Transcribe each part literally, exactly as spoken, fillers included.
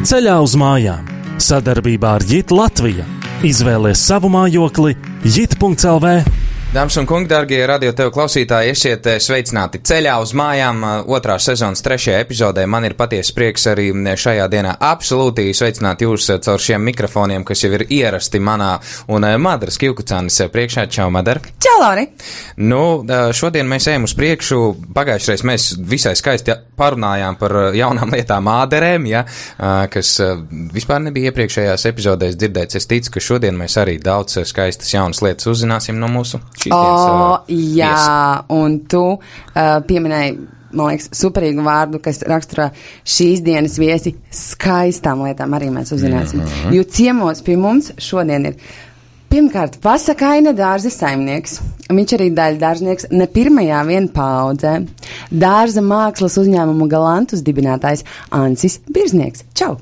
Ceļā uz mājām. Sadarbībā ar Jit Latvija. Izvēlies savu mājokli jit punkts el vē. Dāmas un kungi, dārgie radio tev klausītāji, esiet sveicināti ceļā uz mājām otrā sezonas trešajā epizodē. Man ir patiesi prieks arī šajā dienā absolūti sveicināt jūs caur šiem mikrofoniem, kas jau ir ierasti manā un Madaras Kivkucānis priekšā. Čau, Madara. Čau, Lauri. Nu, šodien mēs ejam uz priekšu. Pagājušreiz mēs visai skaisti parunājām par jaunām lietām āderēm, ja, kas vispār nebija iepriekšējās epizodēs dzirdēts. Es ticu, ka šodien mēs arī daudz skaistas jaunas lietas uzzināsim no mūsu O, oh, jā, viesi. Un tu uh, pieminēji, man liekas, superīgu vārdu, kas raksturo šīs dienas viesi skaistām lietām, arī mēs uzzināsim. Mm-hmm. Jo ciemos pie mums šodien ir pirmkārt pasakaina dārza saimnieks. Viņš arī daļa dārznieks ne pirmajā vien paudzē. Dārza mākslas uzņēmumu Galantus dibinātājs Ancis Birznieks. Čau!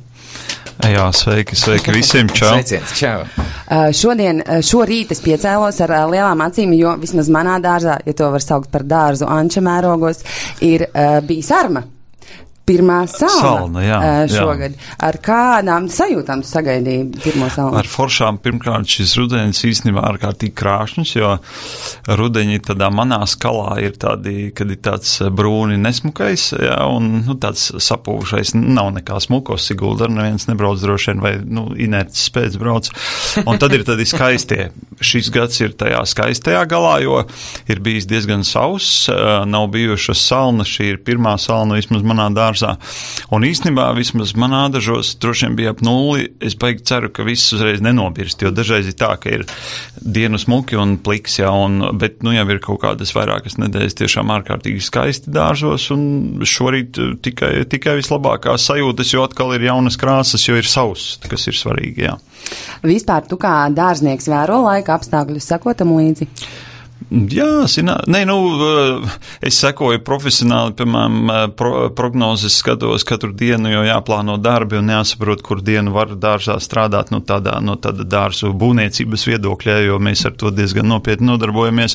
Jā, sveiki, sveiki visiem, čau. Sveiciens, čau. Uh, šodien, šo rīt es piecēlos ar uh, lielām acīm, jo vismaz manā dārzā, ja to var saukt par dārzu Anča mērogos, ir uh, bijis arma. Pirmā salna, salna jā, uh, šogad. Jā. Ar kādām sajūtām tu sagaidīji pirmo salnu? Ar foršām pirmkārt šis rudenis īstenībā ārkārtīgi krāšņs, jo rudeņi tādā manā skalā ir tādi, kad ir tāds brūni nesmukais, jā, un nu, tāds sapūšais, nav nekā smukos, Sigulda ar neviens nebrauc droši vien, vai nu, inerts spēc brauc. Un tad ir tādi skaistie. Šis gads ir tajā skaistajā galā, jo ir bijis diezgan sauss, nav bijušas salnas, šī ir pirmā salna vismaz manā dārzā. Un īstenībā vismaz manā dažos droši vien bija ap nulli. Es baigi ceru, ka viss uzreiz nenobirst, jo dažreiz ir tā, ka ir dienu smuki un pliks, jā, un, bet nu jau ir kaut kādas vairākas nedēļas tiešām ārkārtīgi skaisti dārzos, un šorīt tikai, tikai vislabākās sajūtas, jo atkal ir jaunas krāsas, jo ir sauss, kas ir svarīgi, jā. Vispār tu kā dārznieks vēro laika apstākļus, sakotam līdzi? Jā, zinā, nē, nu, es sekoju profesionāli, piemēram, pro, prognozes skatos katru dienu, jo jāplāno darbi un jāsaprot, kur dienu var dārzā strādāt, nu, tādā, no tāda dārzu būvniecības viedokļa, jo mēs ar to diezgan nopietni nodarbojamies.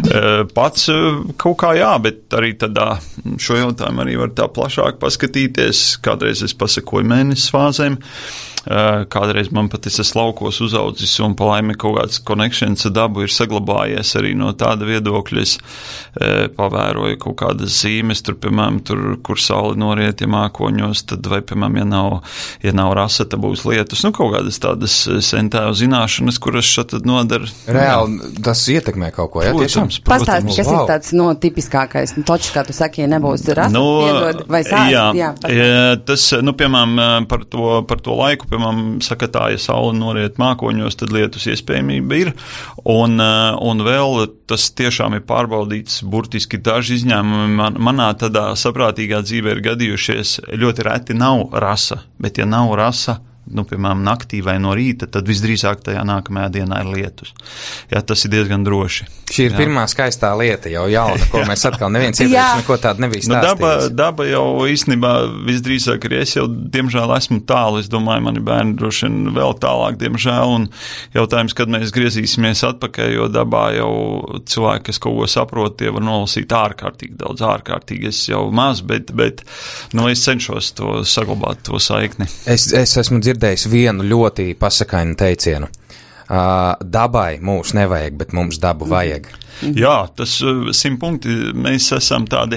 Pats kaut kā jā, bet arī tādā šo jautājumu arī var tā plašāk paskatīties. Kādreiz es pasakoju mēnesis fāzēm. Kādreiz man pat es esmu laukos uzaudzis un pa laimi kaut kāds connections ar dabu ir saglabājies arī no tāda viedokļa. Es pavēroju kaut kādas zīmes, tur, piemēram, tur, kur sauli noriet, ja mākoņos, tad vai, piemēram, ja nav, ja nav rasa, tad būs lietus. Nu, kaut kādas tādas sentēvu zināšanas, kuras šat tad nodara. Reāli tas ietekmē kaut ko, jā, tiešām? Pastāsti, kas wow. ir tāds, no, tipiskākais, nu, toči, kā tu saki, ja nebūs rasa, no, piedod, vai sāst, jā, jā, jā, tas, nu, piemēram, par to, par to laiku, piemēram, saka tā, ja saule noriet mākoņos, tad lietus iespējamība ir, un, un vēl tas tiešām ir pārbaudīts, burtiski daži izņēmumi man, manā tādā saprātīgā dzīvē ir gadījušies, ļoti reti nav rasa, bet ja nav rasa, nu, piemēram, naktī vai no rīta, tad visdrīzāk tajā nākamajā dienā ir lietus. Jā, tas ir diezgan droši. Šī ir jā. Pirmā skaistā lieta, jau jauna, ko mēs atkal neviens iepriekš neko tādu nebija stāstījis. Nu, daba, daba jau īstenībā visdrīzāk arī es jau, diemžēl, esmu tālu. Es domāju, mani bērni droši vien vēl tālāk, diemžēl, un jautājums, kad mēs griezīsimies atpakaļ, jo dabā jau cilvēki, kas kaut ko saprot, tie var nolasīt ārkārtīgi daudz, ārkārtīgi. Es jau maz, bet, bet nu, es cenšos to saglabāt, to saikni. Es, es esmu dzirdējis vienu ļoti pasakainu teicienu. Uh, dabai mūs nevajag, bet mums dabu vajag. Jā, tas simt punkti, mēs esam tādi,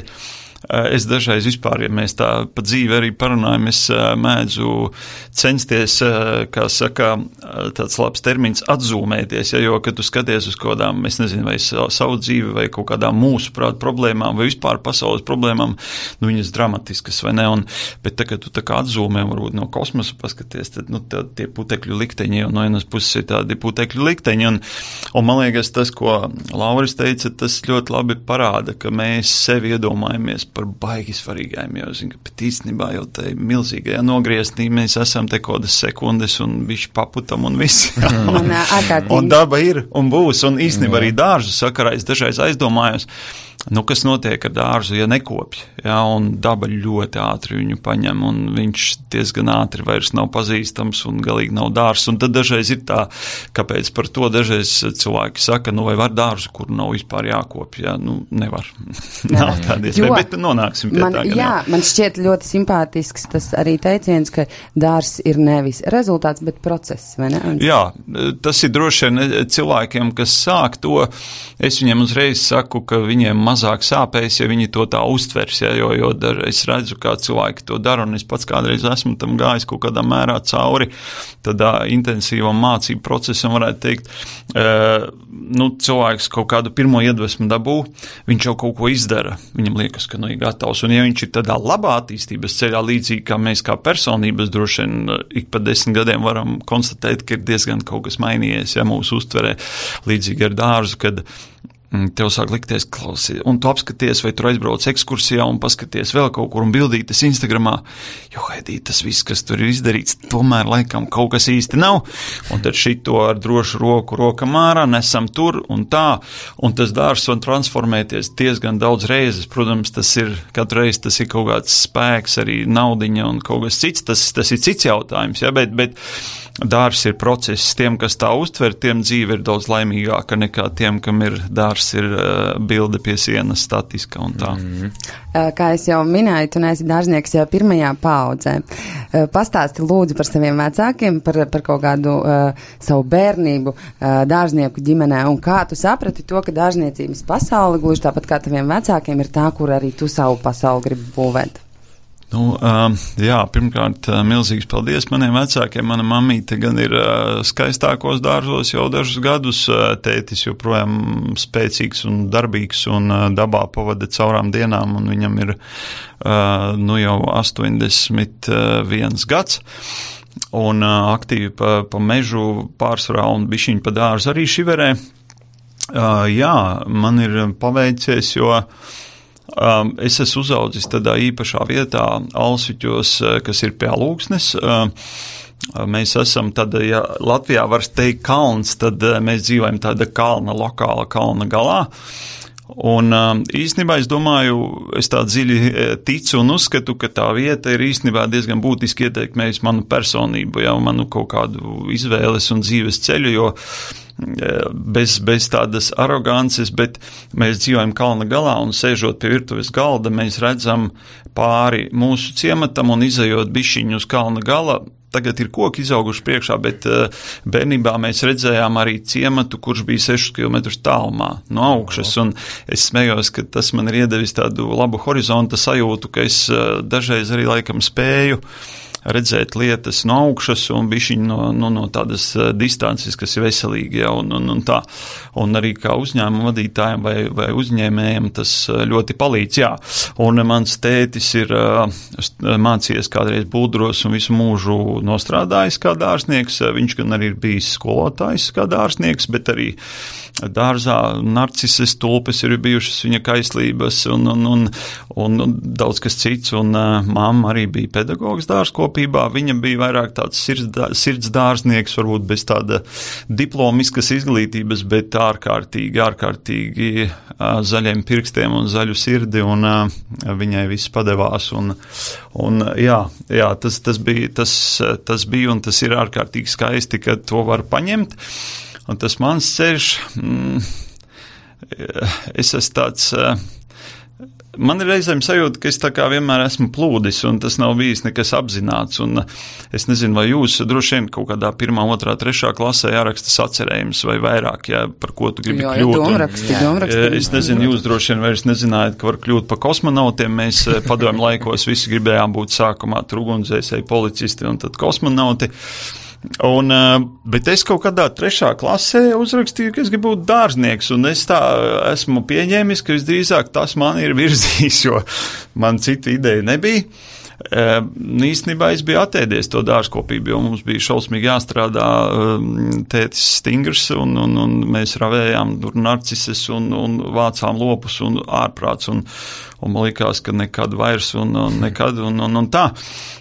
es dažreiz vispār, ja mēs tā pa dzīvi arī parunājam, es mēdzu censties, kā saka, tāds labs termins, atzūmēties, ja, jo, kad tu skaties uz kādām, es nezinu, vai savu dzīvi, vai kaut kādām mūsu prāt problēmām, vai vispār pasaules problēmām, nu, viņas dramatiskas, vai ne, un, bet tā, kad tu tā kā atzūmē, varbūt no kosmosa paskaties, tad, nu, tā, tie putekļu likteņi, un no vienas puses ir tādi putekļu likteņi, un, un man liekas, tas, ko Lauris teica, tas ļoti labi parāda, ka mēs sevi iedomājamies par baigi svarīgajiem, jo, zinu, ka pat īstenībā jau tai milzīgajā nogrieznī mēs esam te kodas sekundes un bišķi paputam un viss. un, un daba ir un būs, un īstenībā arī dārzu sakarā es dažreiz aizdomājos, Nu, kas notiek ar dārzu, ja nekopj, ja, un daba ļoti ātri viņu paņem, un viņš diezgan ātri vairs nav pazīstams un galīgi nav dārzs, un tad dažreiz ir tā, kāpēc par to dažreiz cilvēki saka, nu, vai var dārzu, kur nav vispār jākopj, ja, nu, nevar. Nav tādies, vai, bet nonāksim pie man, tā, ka jā, nav. Man šķiet ļoti simpātisks tas arī teiciens, ka dārzs ir nevis rezultāts, bet process, vai ne? Un... Jā, tas ir droši vien cilvēkiem, kas sāk to, es viņiem uzreiz saku, ka viņiem mazāk sāpēs, ja viņi to tā uztvers, ja, jo, jo dar, es redzu, kā cilvēki to dara, un es pats kādreiz esmu tam gājis kaut kādā mērā cauri, tādā intensīvam mācību procesam, varētu teikt, uh, nu, cilvēks kaut kādu pirmo iedvesmu dabū, viņš jau kaut ko izdara, viņam liekas, ka nu ir gatavs, un ja viņš ir tādā labā attīstības ceļā, līdzīgi kā mēs kā personības droši vien ik pa desmit gadiem varam konstatēt, ka ir diezgan kaut kas mainījies, ja mūsu uztverē, līdzīgi ar dārzu, kad tev sāk likties klausi, un tu apskaties, vai tur aizbrauc ekskursijā un paskaties vēl kaut kur un bildītas Instagramā, jo, Haidī, tas viss, kas tur ir izdarīts, tomēr laikam kaut kas īsti nav, un tad šito ar drošu roku rokam ārā nesam tur un tā, un tas dārzs var transformēties diezgan daudz reizes, protams, tas ir, katru reizi tas ir kaut kāds spēks, arī naudiņa un kaut kas cits, tas, tas ir cits jautājums, ja, bet, bet dārzs ir process, tiem, kas tā uztver, tiem dzīve ir daudz laimīgāka nekā tiem, kam ir dārzs ir uh, bilde pie sienas statiska un tā. Mm. Kā es jau minēju, tu neesi dārznieks jau pirmajā paaudzē. Pastāsti lūdzu par saviem vecākiem, par, par kaut kādu uh, savu bērnību uh, dārznieku ģimenē, un kā tu saprati to, ka dārzniecības pasaule, gluži tāpat kā taviem vecākiem, ir tā, kur arī tu savu pasauli gribi būvēt. Nu, uh, jā, pirmkārt, uh, milzīgs paldies maniem vecākiem. Mana mamīte gan ir uh, skaistākos dārzos jau dažus gadus, uh, tētis joprojām spēcīgs un darbīgs un uh, dabā pavada caurām dienām, un viņam ir uh, nu jau astoņdesmit viens gads. Un uh, aktīvi pa, pa mežu pārsvarā un bišķiņ pa dārzu arī šiverē. Uh, jā, man ir paveicies, jo Um, es esmu uzaudzis tādā īpašā vietā, Alsviķos, kas ir pie Alūksnes. Uh, mēs esam tad, ja Latvijā var teikt kalns, tad mēs dzīvojam tāda kalna, lokāla kalna galā. Un um, īstenībā es domāju, es tā dziļi ticu un uzskatu, ka tā vieta ir īstenībā diezgan būtiski ietekmējusi manu personību, jau manu kaut kādu izvēles un dzīves ceļu, jo bez, bez tādas arogances, bet mēs dzīvojam kalna galā un sēžot pie virtuves galda, mēs redzam pāri mūsu ciematam un izejot bišķiņu uz kalna gala. Tagad ir koki izauguši priekšā, bet bērnībā mēs redzējām arī ciematu, kurš bija sešus kilometrus tālumā no augšas, un es smējos, ka tas man ir iedevis tādu labu horizonta sajūtu, ka es dažreiz arī laikam spēju redzēt lietas no augšas un bišķiņ no, no, no tādas distances, kas ir veselīgi, ja, un, un, un tā. Un arī kā uzņēmuma vadītājiem vai, vai uzņēmējiem tas ļoti palīdz, jā. Un mans tētis ir mācījies kādreiz Būdros un visu mūžu nostrādājis kā dārznieks. Viņš gan arī ir bijis skolotājs kā dārznieks, bet arī dārzā narcises tulpes ir bijušas viņa kaislības un, un, un, un, un daudz kas cits. Un uh, mamma arī bija pedagogs dārzkopībā. Viņa bija vairāk tāds sirds, sirds dārznieks, varbūt bez tāda diplomiskas izglītības, bet ārkārtīgi, ārkārtīgi uh, zaļiem pirkstiem un zaļu sirdi, un uh, viņai viss padevās. Un, un jā, jā tas, tas, bija, tas, tas bija un tas ir ārkārtīgi skaisti, ka to var paņemt. Un tas mans ceļš, mm, es esmu tāds, man ir reizēm sajūta, ka es tā kā vienmēr esmu plūdis, un tas nav bijis nekas apzināts, un es nezinu, vai jūs droši vien kaut kādā pirmā, otrā, trešā klasē jāraksta sacerējums vai vairāk, jā, par ko tu gribi jā, kļūt. Jā, domraksti, domraksti. Es nezinu, jūs droši vien vairs nezinājāt, ka var kļūt par kosmonautiem, mēs padomju laikos visi gribējām būt sākumā ugunsdzēsēji, policisti un tad kosmonauti. Un, bet es kaut kādā trešā klasē uzrakstīju, ka es gribu būt dārznieks, un es tā esmu pieņēmis, ka visdrīzāk tas man ir virzījis, jo man citu ideju nebija. Īstenībā es biju atēdies to dārzkopību, jo mums bija šausmīgi jāstrādā, tētis stingrs, un, un, un mēs ravējām narcises un, un vācām lopus un ārprāts, un, un man likās, ka nekad vairs un, un nekad un, un, un tā.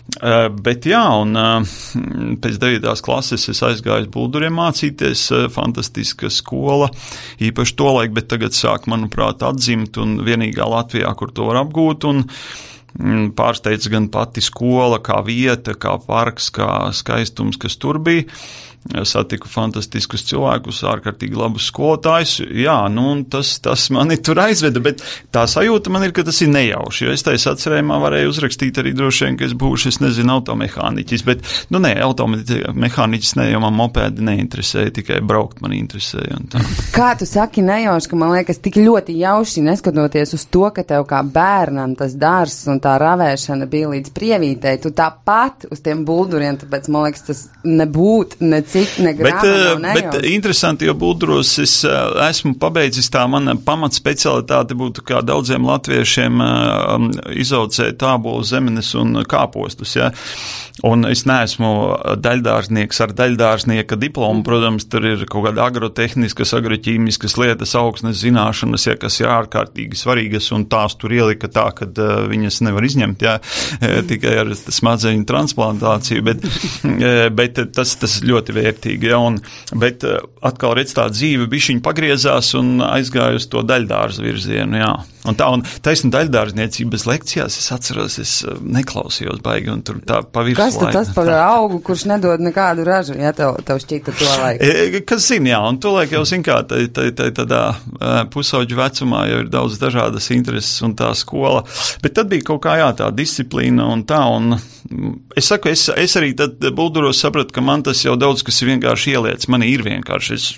Bet jā, un pēc devītās klases es aizgāju Bulduriem mācīties, fantastiska skola, īpaši tolaik, bet tagad sāk, manuprāt, atzimt, un vienīgā Latvijā, kur to var apgūt, un pārsteidz gan pati skola, kā vieta, kā parks, kā skaistums, kas tur bija. Satiku fantastiskus cilvēkus, ārkārtīgi labus skolotājus. Jā, nu, tas, tas mani tur aizveda, bet tā sajūta man ir, ka tas ir nejauši, jo es tais atcerējumā varēju uzrakstīt arī droši vien, ka es būšu, es nezinu, automehāniķis, bet, nu, nē, automehāniķis ne, jo man mopēdi neinteresēja, tikai braukt man interesēja. Un tā. Kā tu saki nejauši, ka man liekas tik ļoti jauši, neskatoties uz to, ka tev kā bērnam tas dārzs un tā ravēšana bija līdz prievītei, tu tāpat uz tiem bulduriem, tāpēc man liekas, tas nebūt, ne cik, ne grāma, bet, nav bet interesanti, jo bulduros es esmu pabeidzis tā mana pamatspecialitāte būtu kā daudziem latviešiem um, izaudzēt ābolu, zemenes un kāpostus, ja. Un es neesmu daļdārznieks ar daļdārznieka diplomu, protams, tur ir kaut kāda agrotehniskas, agroķīmiskas lietas, augsnes zināšanas, ja, kas ir ārkārtīgi svarīgas, un tās tur ielika tā, kad uh, viņas nevar izņemt, ja, tikai ar smadzeņu transplantāciju, bet, bet tas, tas ļoti vērtīgi, ja, un, bet uh, atkal redz tā dzīve bišķiņ pagriezās un aizgāja uz to daļdārzu virzienu, jā. Un tā, un taisni daļdārzniecības lekcijās es atceros, es neklausījos baigi, un tur tā pavirs. Kas tad tas par augu, kurš nedod nekādu ražu, ja tev, tev šķita to laiku? E, kas zina, jā, un to laiku jau zin kā, tā, tā, tā, tādā pusauģu vecumā jau ir daudz dažādas intereses un tā skola, bet tad bija kaut kā, jā, tā disciplīna un tā, un es saku, es, es arī tad bulduros sapratu, ka man tas jau daudz, kas ir vienkārši ieliec, man ir vienkārši, es,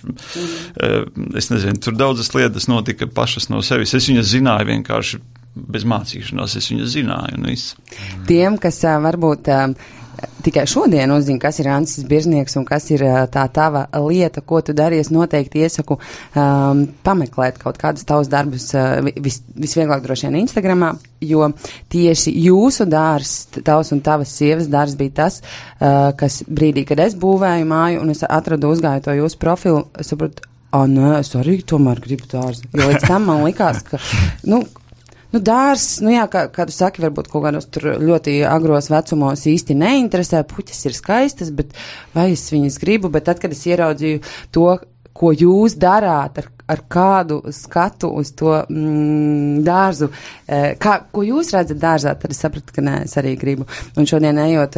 mm. es nezinu, tur daudzas lietas notika pašas no sevis, es viņas zināju vienkārši bez mācīšanās, es viņas zināju un viss. Tiem, kas uh, varbūt uh, tikai šodien uzzina, kas ir Ansis Birznieks un kas ir uh, tā tava lieta, ko tu daries, noteikti iesaku um, pameklēt kaut kādus tavus darbus uh, vis, visvieglāk droši vien Instagramā, jo tieši jūsu dārs, tavs un tavas sievas dārs bija tas, uh, kas brīdī, kad es būvēju māju un es atradu, uzgāju to jūsu profilu, es saprotu, ah, nē, es arī tomēr gribu dārzu, jo līdz tam man likās, ka, nu, Nu, dārs, nu jā, kā, kā tu saki, varbūt kaut kādos tur ļoti agros vecumos īsti neinteresē, puķes ir skaistas, bet vai es viņas gribu, bet tad, kad es ieraudzīju to, ko jūs darāt, ar, ar kādu skatu uz to mm, dārzu, kā, ko jūs redzat dārzā, tad es sapratu, ka nē, es arī gribu. Un šodien ejot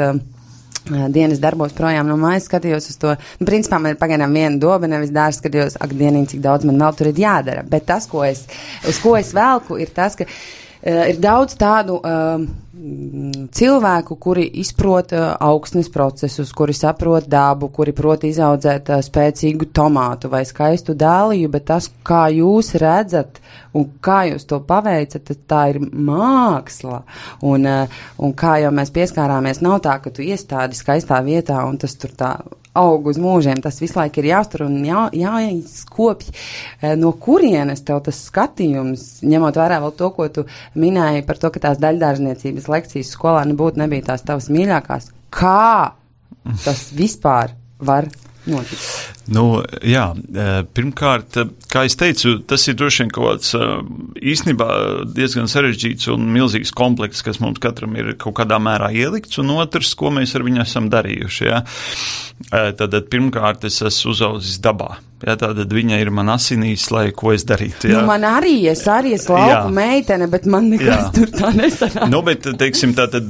dienas darbos projām no mājas, skatījos uz to, nu, principā man ir pagaidām viena doba, nevis dārsts, skatījos, ak, dienīgi, cik daudz man vēl tur ir jādara, bet tas, ko es, uz ko es velku, ir tas, ka uh, ir daudz tādu uh, cilvēku, kuri izprot uh, augsnes procesus, kuri saprot dabu, kuri prot izaudzēt uh, spēcīgu tomātu vai skaistu dāliju, bet tas, kā jūs redzat un kā jūs to paveicat, tā ir māksla. Un, uh, un kā jau mēs pieskārāmies, nav tā, ka tu iestādi skaistā vietā un tas tur tā aug uz mūžiem, tas visu laiku ir jāuztur un jā, jāizkopj. No kurienes tev tas skatījums, ņemot vērā vēl to, ko tu minēji par to, ka tās daļdārzniecības lekcijas skolā nebūtu nebija tās tavas mīļākās. Kā tas vispār var notikt? Nu, jā, pirmkārt, kā es teicu, tas ir droši vien kaut kāds īstenībā diezgan sarežģīts un milzīgs komplekss, kas mums katram ir kaut kādā mērā ielikts, un otrs, ko mēs ar viņu esam darījuši, jā. Tātad pirmkārt es esmu uzaudzis dabā. Jā, tātad viņa ir man asinīs, lai ko es darītu. Jā. Nu, man arī, es arī esmu lauku meitene, bet man nekas jā. Tur tā nesanāk. Nu, bet, teiksim, tātad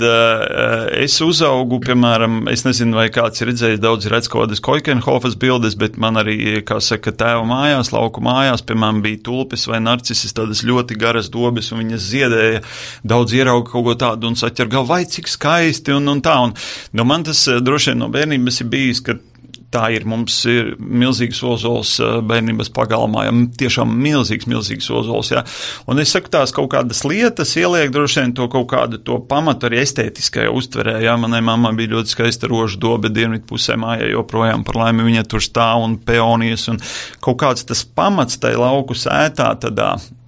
es uzaugu, piemēram, es nezinu, vai kāds ir redzējis, daudz redz kaut kādas Koikenhofas bildes, bet man arī, kā saka, tēva mājās, lauku mājās, piemēram, bija tulpes vai narcises, tādas ļoti garas dobes, un viņas ziedēja, daudz ierauga kaut ko tādu un saķer galvu, vai cik skaisti, un, un tā. Un, nu, man tas droši vien no bērnības ir bijis, ka tā ir, mums ir milzīgs ozols bērnības pagalmā, ja, tiešām milzīgs, milzīgs ozols, jā. Un es saku, tās kaut kādas lietas ieliek droši vien to kaut kādu to pamatu arī estētiskajā uztverē, jā. Manai mammai bija ļoti skaista rožu dobe dienvidu pusē mājā, joprojām par laimi viņa tur stāv un peonijas un kaut kāds tas pamats tai lauku sētā tādā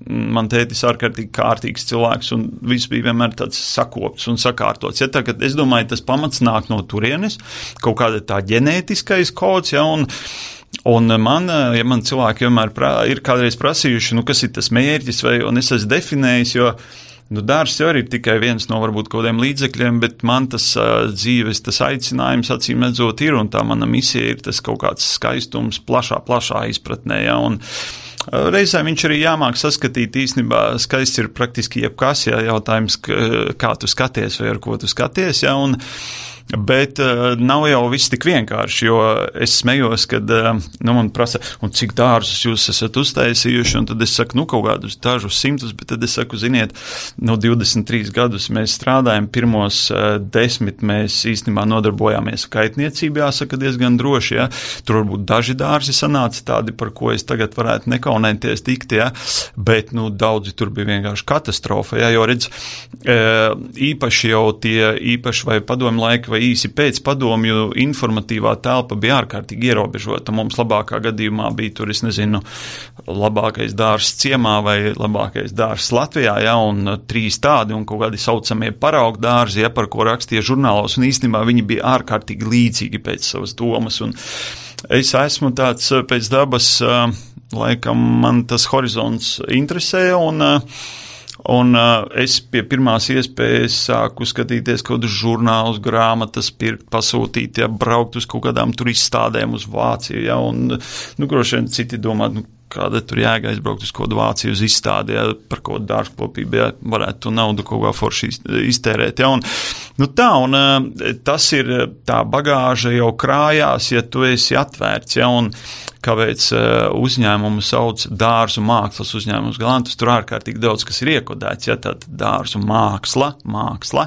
man tētis ārkārtīgi kārtīgs cilvēks, un viss bija vienmēr tāds sakopts un sakārtots. Ja, tā, es domāju, tas pamats nāk no turienes, kaut kāda tā ģenētiskais kods, ja, un Un man, ja man cilvēki vienmēr prā, ir kādreiz prasījuši, nu, kas ir tas mērķis, vai, un es esmu definējis, jo, nu, dārzs jau arī ir tikai viens no varbūt kaut kādiem līdzekļiem, bet man tas uh, dzīves, tas aicinājums, acīm redzot, ir, un tā mana misija ir tas kaut kāds skaistums plašā, plašā izpratnē, ja, un uh, reizēm viņš arī jāmāk saskatīt īstenībā, skaists ir praktiski jebkas, ja, jautājums, kā tu skaties vai ar ko tu skaties, ja, un Bet uh, nav jau viss tik vienkārši, jo es smējos, kad uh, nu, man prasa, un cik dārzus jūs esat uztaisījuši, un tad es saku, nu, kaut kādus dažus simtus, bet tad es saku, ziniet, no divdesmit trīs gadus mēs strādājam, pirmos uh, desmit mēs īstenībā nodarbojāmies kaitniecībā, jāsaka, diezgan droši, ja, tur varbūt daži dārzi sanāca tādi, par ko es tagad varētu nekaunēties tikt, ja, bet, nu, daudzi tur bija vienkārši katastrofa, ja, jo redz, uh, īpaši jau tie, īpaši vai padomu laika, vai īsi pēc padomju informatīvā telpa bija ārkārtīgi ierobežota. Mums labākā gadījumā bija tur, es nezinu, labākais dārs ciemā vai labākais dārs Latvijā, ja, un trīs tādi, un kaut kādi saucamie paraugu dārzi, ja, par ko rakstīja žurnālos, un īstenībā viņi bija ārkārtīgi līdzīgi pēc savas domas, un es esmu tāds pēc dabas, laikam man tas horizonts interesē, un Un uh, es pie pirmās iespējas sāku skatīties kaut kādus žurnālus, grāmatas, pirkt, pasūtīt, ja, braukt uz kaut kādām tur izstādēm uz Vāciju, ja, un, nu, droši vien citi domā, nu, kāda tur jēga aizbraukt uz kaut kādu Vāciju uz izstādi, ja, par kaut kādu dārzkopību, ja, varētu to naudu kaut kā forši iztērēt, ja, un, nu tā, un uh, tas ir tā bagāža jau krājās, ja tu esi atvērts, ja, un kāpēc uh, uzņēmumu sauc dārzu mākslas uzņēmums Galantus, tur ārkārtīgi daudz, kas ir iekodēts, ja, tātad dārzu māksla, māksla,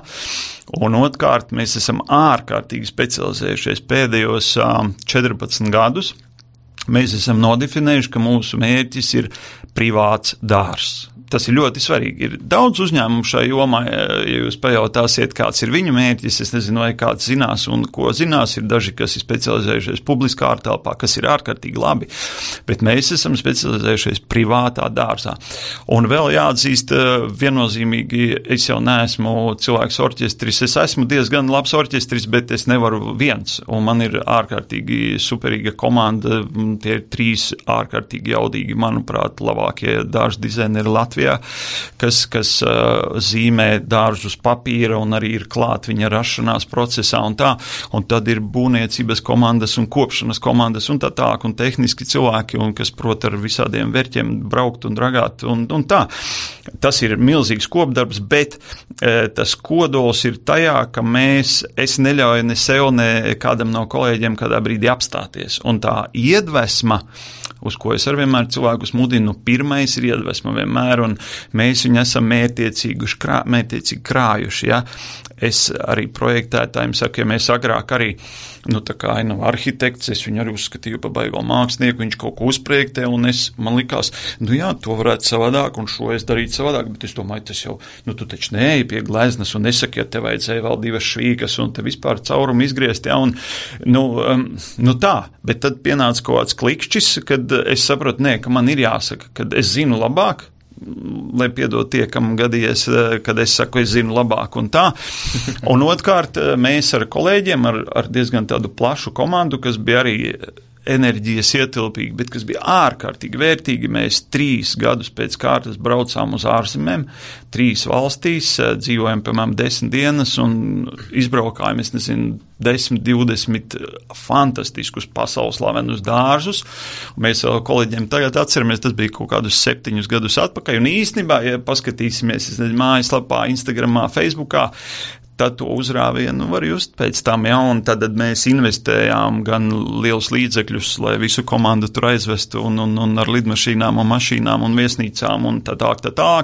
un otrkārt mēs esam ārkārtīgi specializējušies pēdējos uh, četrpadsmit gadus, mēs esam nodefinējuši, ka mūsu mērķis ir privāts dārzs. Tas ir ļoti svarīgi. Ir daudz uzņēmumu šai jomā, ja jūs pajautāsiet, kāds ir viņu mērķis, es nezinu, vai kāds zinās un ko zinās, ir daži, kas ir specializējušies publiskā ārtelpā, kas ir ārkārtīgi labi, bet mēs esam specializējušies privātā dārzā. Un vēl jāatzīst, viennozīmīgi, es jau neesmu cilvēks orķestris, es esmu diezgan labs orķestris, bet es nevaru viens, un man ir ārkārtīgi superīga komanda, tie ir trīs ārkārtīgi jaudīgi, manuprāt, labākie dārzu dizaineri Latvijā, kas, kas uh, zīmē dārzus papīra un arī ir klāt viņa rašanās procesā un tā, un tad ir būvniecības komandas un kopšanas komandas un tā tā, un tehniski cilvēki, un kas prot ar visādiem verķiem braukt un dragāt un, un tā. Tas ir milzīgs kopdarbs, bet e, tas kodols ir tajā, ka mēs, es neļauju ne sev, ne kādam no kolēģiem kādā brīdī apstāties, un tā iedvesma, uz ko es ar vienmēr cilvēkus mudinu, pirmais ir iedvesma vienmēr, un mēs viņu esam mērķiecīgi, krā, mērķiecīgi krājuši, ja. Es arī projektētājiem saku, ja mēs agrāk arī, nu tā kā ainav arhitekts, es viņu arī uzskatīju pa baigo mākslinieku, viņš kaut ko uzprojektē, un es, man likās, nu jā, to varētu savādāk, un šo es darītu savādāk, bet es domāju, tas jau, nu tu taču neeji pie gleznas, un nesaki, ja te vajadzēja vēl divas švīkas, un te vispār caurumu izgriezt, ja, un, nu, um, nu tā, bet tad pienāca kaut kāds klikšķis, kad es sapratu, nē, ka man ir jāsaka, kad es zinu labāk, lai piedod tie, kam gadījies, kad es saku, es zinu labāk un tā. Un otrkārt, mēs ar kolēģiem, ar, ar diezgan tādu plašu komandu, kas bija arī enerģijas ietilpīgi, bet kas bija ārkārtīgi vērtīgi. Mēs trīs gadus pēc kārtas braucām uz ārzemēm, trīs valstīs, dzīvojam, piemēram, desmit dienas un izbraukājam, es nezinu, desmit, divdesmit fantastiskus pasaules slavenus dārzus. Un mēs vēl kolēģiem tagad atceramies, tas bija kaut kādus septiņus gadus atpakaļ. Un īstenībā, ja paskatīsimies, es nezinu, mājaslapā, Instagramā, Facebookā, tad to uzrāvienu var just pēc tam, ja, un tad mēs investējām gan lielus līdzekļus, lai visu komandu tur aizvestu un, un, un ar lidmašīnām un mašīnām un viesnīcām un tā tā, tā tā.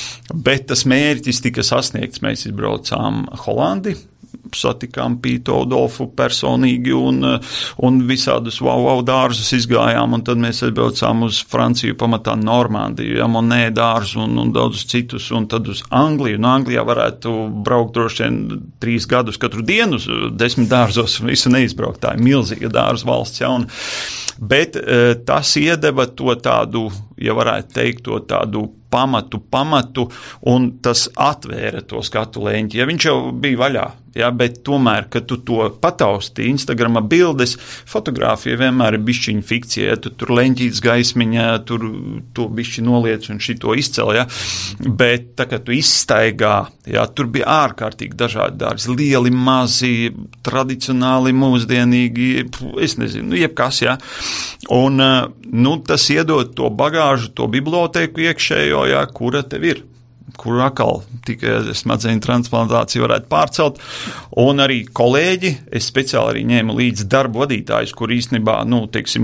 Bet tas mērķis tika sasniegts, mēs izbraucām Holandi, satikām Pītu Odolfu personīgi un, un visādus wow, wow dārzus izgājām, un tad mēs aizbraucām uz Franciju, pamatā Normandiju, ja, Monē dārzu un, un daudzus citus, un tad uz Angliju, un Anglijā varētu braukt droši vien trīs gadus katru dienu, desmit dārzos visu neizbraukt, tā ir milzīga dārzu valsts, ja, un, bet tas iedeva to tādu ja varētu teikt, to tādu pamatu, pamatu, un tas atvēra to skatu leņķi. Ja viņš jau bija vaļā, ja, bet tomēr, kad tu to patausti Instagrama bildes, fotogrāfija vienmēr ir bišķiņa fikcija, ja, tu tur leņķīts gaismiņā, tur to bišķi noliec un šito izcel, ja, bet tā, kad tu izstaigā, ja, tur bija ārkārtīgi dažādi dārzi, lieli, mazi, tradicionāli, mūsdienīgi, es nezinu, jebkas, ja, un, nu, tas iedod to bagāžu, to bibliotēku iekšējo, jā, kura tev ir, kur atkal tikai smadzeņu transplantāciju varētu pārcelt, un arī kolēģi, es speciāli arī ņēmu līdzi darbu vadītājus, kur īstenībā, nu, teiksim,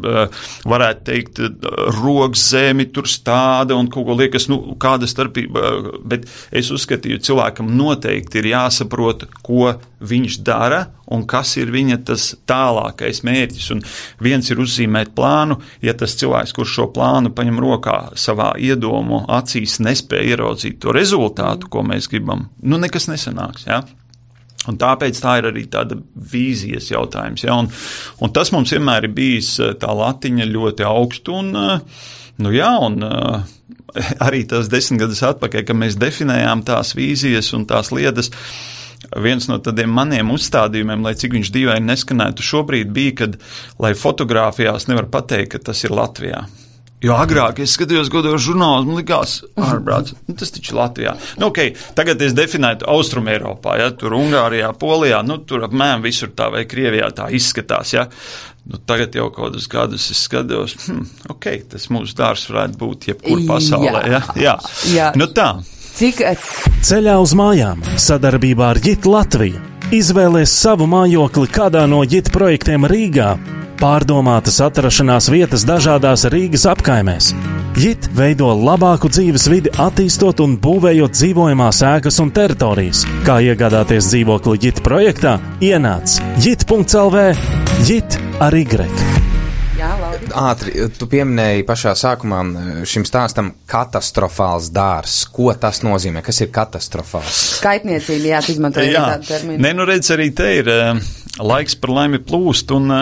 varētu teikt, rokas zemi tur stāda un kaut ko liekas, nu, kāda starpība, bet es uzskatīju, cilvēkam noteikti ir jāsaprot, ko viņš dara un kas ir viņa tas tālākais mērķis. Un viens ir uzzīmēt plānu, ja tas cilvēks, kurš šo plānu paņem rokā savā iedomu acīs, nespēja ieraudzīt to rezultātu, ko mēs gribam, nu nekas nesanāks, ja? Un tāpēc tā ir arī tāda vīzijas jautājums, ja? Un, un tas mums vienmēr ir bijis tā latiņa ļoti augstu un, nu jā, un arī tas desmit gadus atpakaļ, ka mēs definējām tās vīzijas un tās lietas. Viens no tādiem maniem uzstādījumiem, lai cik viņš dīvaini neskanētu šobrīd, bija, kad, lai fotogrāfijās nevar pateikt, ka tas ir Latvijā. Jo agrāk es skatījos godos žurnālus, man likās, ārprāts, nu, tas taču Latvijā. Nu, okei, okay, tagad es definētu Austrum Eiropā, ja, tur Ungārijā, Polijā, nu, tur apmēram visur tā vai Krievijā tā izskatās, ja. Nu, tagad jau kādus gadus es skatos, hm, okei, okay, tas mūsu dārs varētu būt jebkur pasaulē, ja. Jā, jā. Nu tā. Cik... Ceļā uz mājām sadarbībā ar Jit Latviju. Izvēlies savu mājokli kādā no Jit projektiem Rīgā. Pārdomātas atrašanās vietas dažādās Rīgas apkaimēs. Jit veido labāku dzīves vidi, attīstot un būvējot dzīvojamās ēkas un teritorijas. Kā iegādāties dzīvokli Jit projektā? Ienāc jit punkts el vē, Jit ar Y. Ātri, tu pieminēji pašā sākumā šim stāstam katastrofāls dārs. Ko tas nozīmē? Kas ir katastrofāls? Skaitniecība, jā, izmantojot tādu terminu. Nē, nu redz, arī te ir laiks par laimi plūst, un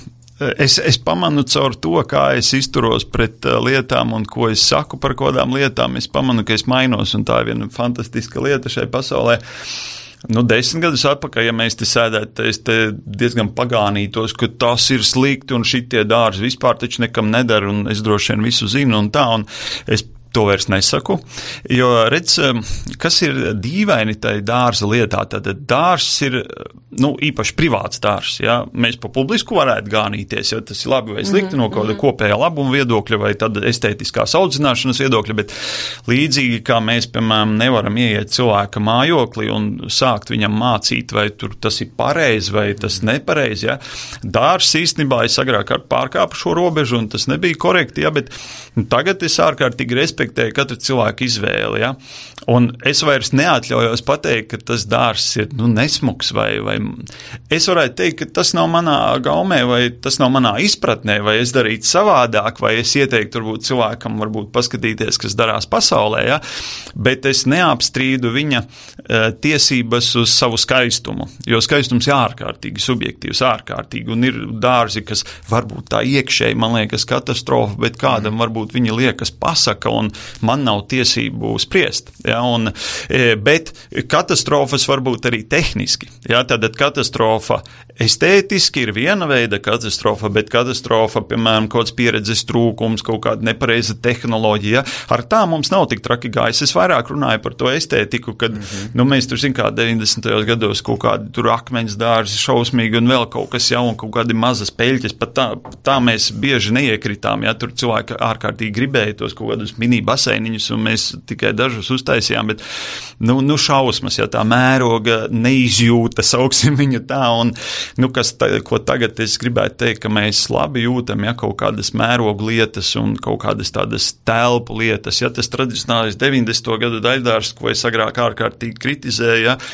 es, es pamanu caur to, kā es izturos pret lietām un ko es saku par kodām lietām. Es pamanu, ka es mainos, un tā ir viena fantastiska lieta šai pasaulē. Nu, desmit gadus atpakaļ, ja mēs te sēdētu, es te diezgan pagānītos, ka tas ir slikti un šitie dārzi vispār taču nekam nedara un es droši vien visu zinu un tā, un es to vairs nesaku, jo redz, kas ir dīvaini tai dārza lietā, tad dārs ir, nu, īpaši privāts dārs, ja, mēs pa publisku varētu gānīties, ja tas ir labi vai slikti no kāda kopējā labuma viedokļa vai tad estētiskās audzināšanas viedokļa, bet līdzīgi kā mēs, piemēram, nevaram ieiet cilvēka mājoklī un sākt viņam mācīt, vai tur tas ir pareizi vai tas nepareizi, ja, dārs īstenībā es agrāk pārkāpu šo robežu un tas nebija korekti, ja, bet tagad es ārkārtīgi respektēju katra cilvēka izvēle, ja? Un es vairs neatļaujos pateikt, ka tas dārs ir, nu, nesmuks vai, vai es varētu teikt, ka tas nav manā gaumē vai tas nav manā izpratnē, vai es darītu savādāk, vai es ieteiktu varbūt cilvēkam varbūt paskatīties, kas darās pasaulē, ja? Bet es neapstrīdu viņa uh, tiesības uz savu skaistumu, jo skaistums ir ārkārtīgi subjektīvs, ārkārtīgi, un ir dārzi, kas varbūt tā iekšēji, man liekas, katastrofa, bet kādam varbūt viņa liekas pasaka, un man nav tiesību spriest, ja, un, bet katastrofas var būt arī tehniski, ja, tātad katastrofa estētiski ir viena veida katastrofa, bet katastrofa, piemēram, kāds pieredzes trūkums, kaut kāda nepareiza tehnoloģija, ar tā mums nav tik traki gājis. Es vairāk runāju par to estētiku, kad, mm-hmm. nu, mēs tur, zin kā, deviņdesmitajos gados kaut kādi tur akmeņas dārzi šausmīgi un vēl kaut kas, ja, un kaut kādi mazas peļķes, pat tā, tā mēs bieži neiekritām, ja, tur cilvēki ārkārtīgi gribēja tos kaut kādus mini baseiniņus, un mēs tikai dažus uztaisījām, bet, nu, nu šausmas, ja tā mēroga neizjūta, sauksim viņu tā, un, nu, kas, ta, ko tagad es gribētu teikt, ka mēs labi jūtam, ja, kaut kādas mērogu lietas un kaut kādas tādas telpu lietas, ja, tas tradicionālais deviņdesmito gadu daļdārs, ko es agrāk ārkārtīgi kritizēju, ja,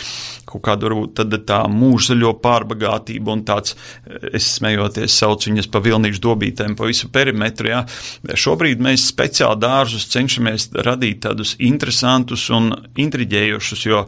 kaut kādu varbūt tad tā mūžzaļo pārbagātību un tāds, es smejoties saucu viņas pa vilnīšu dobītēm pa visu perimetru, jā. Šobrīd mēs speciāli dārzus cenšamies radīt tādus interesantus un intriģējušus, jo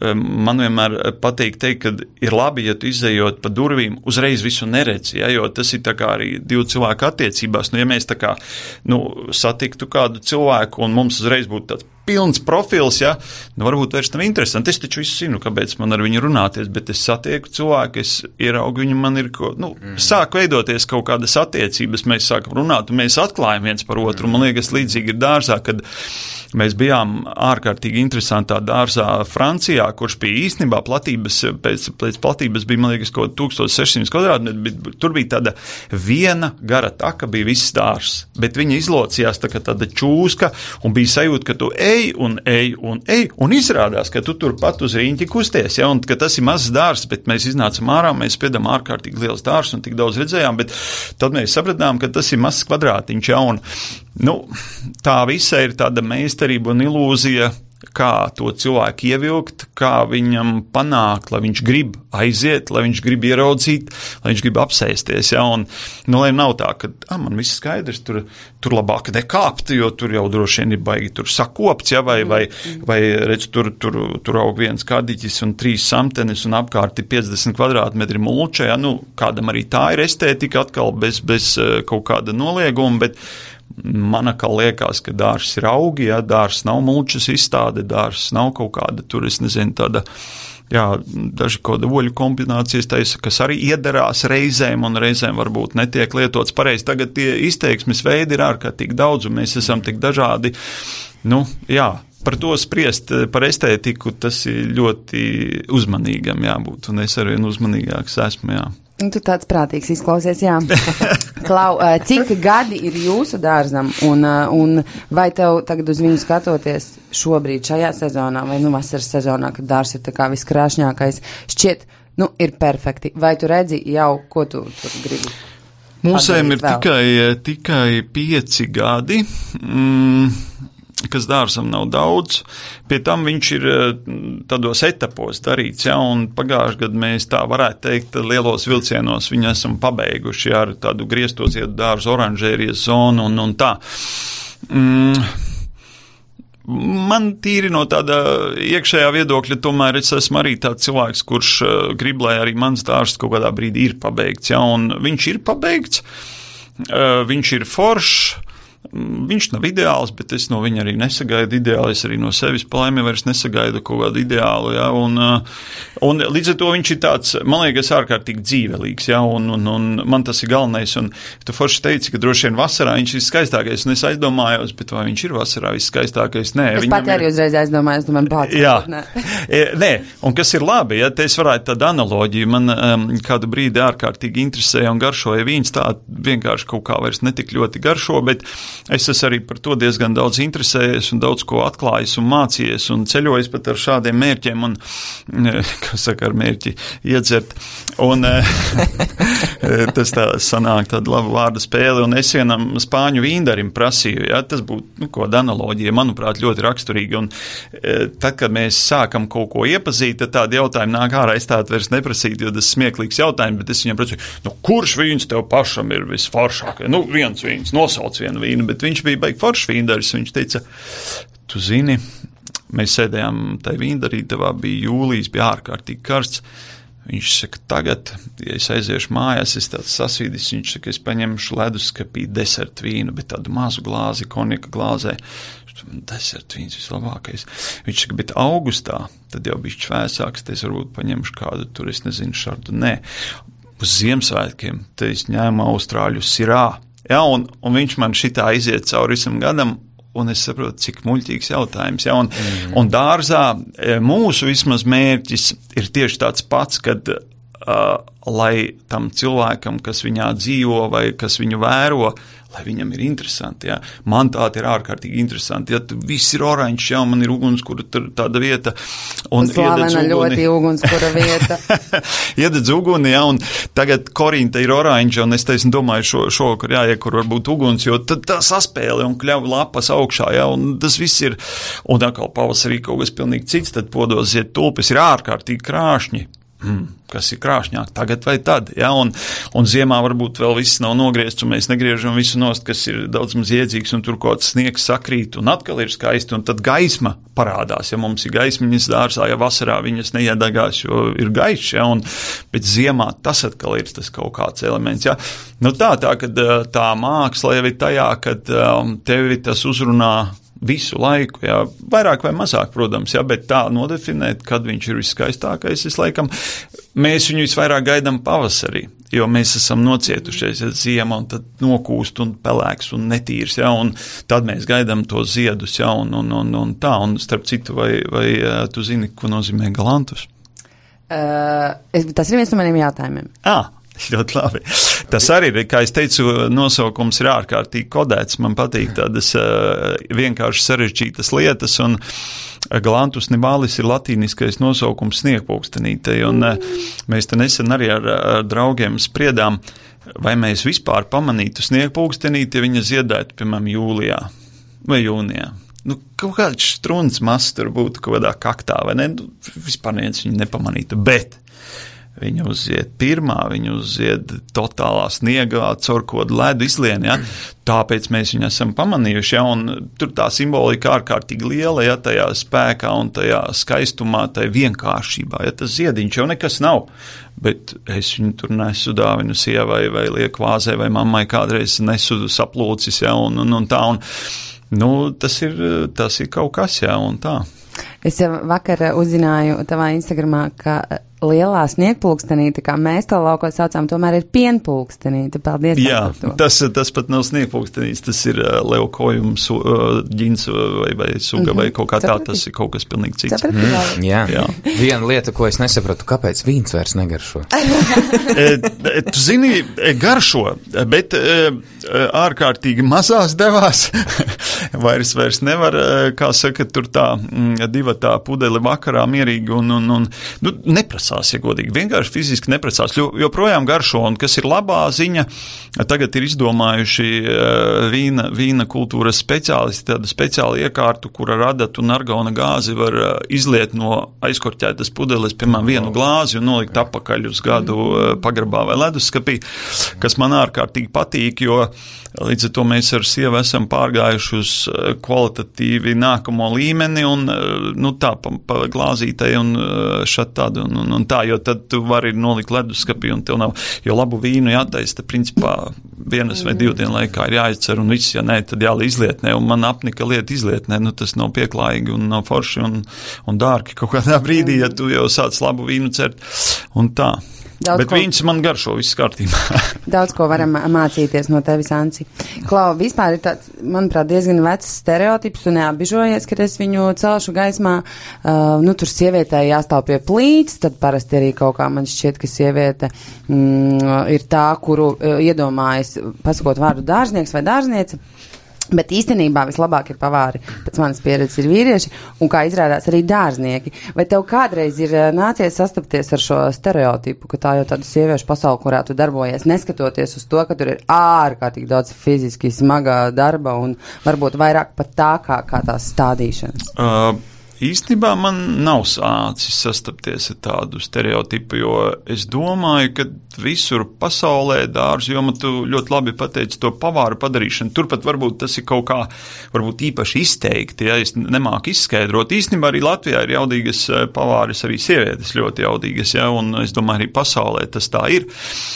man vienmēr patīk teikt, ka ir labi, ja tu izējot pa durvīm, uzreiz visu neredzi, jā, jo tas ir tā kā arī divu cilvēku attiecībās, nu, ja mēs tā kā, nu, satiktu kādu cilvēku un mums uzreiz būtu tāds pilns profils, ja, nu varbūt vairs nav interesanti. Es taču visu zinu, kāpēc man ar viņu runāties, bet es satieku cilvēku, es ieraugu viņu, man ir, ko, nu, mm. sāk veidoties kaut kādas attiecības, mēs sākam runāt un mēs atklājam viens par otru. Mm. Man liekas, līdzīgi ir dārzā, kad mēs bijām ārkārtīgi interesantā dārzā Francijā, kurš bija īstenībā platības, pēc, pēc platības bija, man liekas, kaut tūkstoš sešsimt kvadrātmetri, bet tur bija tāda viena gara taka, bija viss dārzs, bet viņa izlocījās tā kā tāda čūska un bija sajūta, ka tu ej un ej un ej, un izrādās, ka tu tur pat uz riņķi kusties, ja, un ka tas ir mazs dārs, bet mēs iznācam ārā, mēs spiedam ārkārtīgi liels dārs un tik daudz redzējām, bet tad mēs sapratām, ka tas ir mazs kvadrātiņš, ja, un, nu, tā visa ir tāda meistarība un ilūzija, kā to cilvēku ievilkt, kā viņam panākt, lai viņš grib aiziet, lai viņš grib ieraudzīt, lai viņš grib apsēsties, ja, un, nu, lai nav tā, ka, ah, man viss skaidrs, tur, tur labāk nekāpt, jo tur jau droši vien ir baigi tur sakopts, ja, vai, vai, vai redz, tur, tur, tur aug viens kādiķis un trīs samtenis un apkārt ir piecdesmit kvadrātmetri mulča, ja, nu, kādam arī tā ir estētika atkal bez, bez kaut kāda nolieguma, bet man atkal liekas, ka dārs ir augi, ja, dārs nav mulčas izstāde, dārs nav kaut kāda, tur es nezinu, tāda, jā, daži kaut kāda oļu kombinācijas taisa, kas arī iedarās reizēm un reizēm varbūt netiek lietots pareizi. Tagad tie izteiksmes veidi ir ārkārtīgi daudz un mēs esam tik dažādi, nu, jā. Par to spriest, par estētiku, tas ir ļoti uzmanīgam jābūt, un es arvien uzmanīgāks esmu, jā. Tu tāds prātīgs izklausies, jā. Klau, cik gadi ir jūsu dārzam, un, un vai tev tagad uz viņu skatoties šobrīd šajā sezonā, vai nu vasaras sezonā, kad dārs ir tā kā viskrāšņākais, šķiet, nu, ir perfekti. Vai tu redzi jau, ko tu tur gribi? Mūsējiem ir tikai, tikai pieci gadi. Mm. Kas dārzam nav daudz, pie tam viņš ir tādos etapos darīts, ja, un pagājuši gadu mēs tā varētu teikt, lielos vilcienos viņu esam pabeiguši, ja, ar tādu griezto ziedu dārzu oranžērijas zonu un, un tā. Mm. Man tīri no tāda iekšējā viedokļa, tomēr es esmu arī tāds cilvēks, kurš grib, lai arī mans dārzs kaut kādā brīdī ir pabeigts, ja, un viņš ir pabeigts, viņš ir foršs. Viņš nav ideāls, bet es no viņa arī nesagaidu ideālu, es arī no sevis palaimi vairs nesagaidu kaut kādu ideālu, ja, un, un līdz ar to viņš ir tāds, man liekas, ārkārtīgi dzīvelīgs, ja, un, un, un man tas ir galvenais, un tu forši teici, ka droši vien vasarā viņš ir skaistākais, un es aizdomājos, bet vai viņš ir vasarā viskaistākais? Nē. Es pat arī ir... uzreiz aizdomājos, tu man bāc. Jā, nē. Nē, un kas ir labi, ja, te es varētu tādu analoģiju, man um, kādu brīdi ārkārtīgi interesēja un garšoja vīns, tā vienkārši kaut kā vairs netik ļoti garšo, bet es esmu arī par to diezgan daudz interesējies un daudz ko atklājis un mācījies un ceļojis pat ar šādiem mērķiem un, kā saka, ar mērķi iedzert. Un tas tā sanāk tāda laba vārda spēle, un es vienam spāņu vīndarim prasīju, ja, tas būtu, nu, kāda analoģija, manuprāt, ļoti raksturīga, un tad, kad mēs sākam kaut ko iepazīt, tad tādi jautājumi nāk ārā, es tādu vairs neprasītu, jo tas smieklīgs jautājums, bet es viņam prasīju, nu, kurš vīns tev pašam ir visforšākais? Nu, viens vīns, nosauc vienu vīnu, bet viņš bija baigi foršs vīndaris, viņš teica, tu zini, mēs sēdējām tai vīndarītavā, bija jūlijas, bija ārkārtīgi karsts, viņš saka, tagad, ja es aiziešu mājās, es tāds sasvīdis, viņš saka, es paņemšu leduskapī desertu vīnu, bet tādu mazu glāzi, konjaka glāzē, desertu vīns vislabākais. Viņš saka, bet augustā, tad jau bija švēsāks, tad es varbūt paņemšu kādu, tur es nezinu, šardu, nē, uz Ziemassvētkiem, tad es ņēmu Austrāļu sirā. Ja, un, un viņš man šitā iziet cauri visam gadam, un es saprotu, cik muļķīgs jautājums. Ja, un, mm. un dārzā mūsu vismaz mērķis ir tieši tāds pats, kad uh, lai tam cilvēkam, kas viņā dzīvo vai kas viņu vēro, lai viņam ir interesanti, jā. Man tāda ir ārkārtīgi interesanti, ja viss ir oranžs, jā, man ir ugunskura tāda vieta. Un Slavena ļoti ugunskura vieta. Iededz uguni, jā, un tagad Korinta ir oranža, un es teicu, domāju, šo, šovakar jāiek, kur varbūt uguns, jo tad tā saspēle un kļauj lapas augšā, jā, un tas viss ir, un atkal pavasarī kaut kas pilnīgi cits, tad podos zied tulpes, ir ārkārtīgi krāšņi. Hmm, kas ir krāšņāk, tagad vai tad, ja, un, un ziemā varbūt vēl viss nav nogriezts, un mēs negriežam visu nost, kas ir daudz maz iedzīgs, un tur kaut kāds sniegs sakrīt, un atkal ir skaisti, un tad gaisma parādās, ja mums ir gaismiņas dārzā, ja vasarā viņas neiedagās, jo ir gaišs, ja, un pēc ziemā tas atkal ir tas kaut kāds elements, ja. Nu tā, tā, kad tā māksla jau ir tajā, kad um, tevi tas uzrunā visu laiku, jā, vairāk vai mazāk, protams, jā, bet tā nodefinēt, kad viņš ir viskaistākais, es laikam, mēs viņu visvairāk gaidām pavasarī, jo mēs esam nocietušies, ja ziema, un tad nokūst un pelēks un netīrs, jā, un tad mēs gaidām to ziedus, jā, un, un, un, un tā, un starp citu, vai, vai tu zini, ko nozīmē galantus? Uh, tas ir viens no maniem jautājumiem. Ah. Ļoti labi. Tas arī ir, kā es teicu, nosaukums ir ārkārtīgi kodēts. Man patīk tādas uh, vienkārši sarežģītas lietas, un galantus nivalis ir latīniskais nosaukums sniegpulkstenītei, un uh, mēs te nesen arī ar, ar draugiem spriedām, vai mēs vispār pamanītu sniegpulkstenīti, ja viņa ziedētu, piemēram, jūlijā vai jūnijā. Nu, kaut kāds struns mazs tur būtu kaut kādā kaktā, vai ne? Vispār neviens viņu nepamanītu, bet viņu uzzied pirmā, viņu uzzied totālā sniegā, caur kodu ledu izlien, ja? Tāpēc mēs viņu esam pamanījuši, ja? Un tur tā simbolika ārkārtīgi liela, ja? Tajā spēkā un tajā skaistumā, tajā vienkāršībā, ja? Tas ziediņš jau nekas nav, bet es viņu tur nesu dāvinu sievai vai lieku vāzē vai mammai kādreiz nesu saplūcis, ja? Un, un, un tā, un, nu, tas ir, tas ir kaut kas, ja? Un tā. Es jau vakar uzzināju tavā Instagramā, ka lielā sniegpulkstenīte, kā mēs to laukos saucām, tomēr ir pienpulkstenīte. Paldies. Jā, tas, tas pat nav sniegpulkstenīts, tas ir uh, leukojums, uh, ģins vai, vai suga mm-hmm. vai kaut kā tā, tas ir kaut kas pilnīgi cits. Mm, jā. jā. Viena lieta, ko es nesapratu, kāpēc vīns vairs negaršo? e, tu zini, garšo, bet e, ārkārtīgi mazās devās. vairs, vairs nevar, kā saka, tur tā diva tā pudeli vakarā mierīgi un, un, un nu, neprasās, ja godīgi, vienkārši fiziski neprasās, jo, joprojām garšo, un kas ir labā ziņa, tagad ir izdomājuši vīna, vīna kultūras speciālisti, tādu speciālu iekārtu, kura radatu un argona gāzi var izliet no aizkorķētas pudeles, piemēram, vienu glāzi un nolikt apakaļ uz gadu pagrabā vai leduskapī, kas man ārkārtīgi patīk, jo līdz ar to mēs ar sievu esam pārgājuši uz kvalitatīvi nākamo līmeni un, nu tā, pa, pa glāzītei un šat tādu un, un, un tā, jo tad tu vari nolikt leduskapī un tev nav, jo labu vīnu jātaisa, principā vienas vai divu dienu laikā ir jāizcer un viss, ja nē, tad jāli izlietnē, un man apnika lieta izlietnē, nu tas nav pieklājīgi un nav forši un, un dārgi kaut kādā brīdī, ja tu jau sāc labu vīnu cert, un tā. Daudz Bet ko... viņš man garšo, viss kārtībā. Daudz ko varam mācīties no tevis, Anci. Klau, vispār ir tāds, manuprāt, diezgan vecs stereotips, un neapbižojies, kad es viņu celšu gaismā. Uh, nu, tur sievietē jāstāv pie plīts, tad parasti arī kaut kā man šķiet, ka sieviete mm, ir tā, kuru uh, iedomājas, pasakot vārdu dārznieks vai dārzniece. Bet īstenībā vislabāk ir pavāri, pēc manas pieredzes ir vīrieši, un kā izrādās arī dārznieki. Vai tev kādreiz ir nācies sastapties ar šo stereotipu, ka tā jau tāda sieviešu pasaule, kurā tu darbojies, neskatoties uz to, ka tur ir ārkārtīgi daudz fiziski smagā darba un varbūt vairāk pat tā kā, kā tās stādīšanas? Uh. Īstenībā man nav sācis sastapties ar tādu stereotipu, jo es domāju, ka visur pasaulē dārzu, jo man tu ļoti labi pateici to pavāru padarīšanu, turpat varbūt tas ir kaut kā, varbūt īpaši izteikti, ja es nemāku izskaidrot. Īstenībā arī Latvijā ir jaudīgas pavāris, arī sievietes ļoti jaudīgas, ja, un es domāju, arī pasaulē tas tā ir.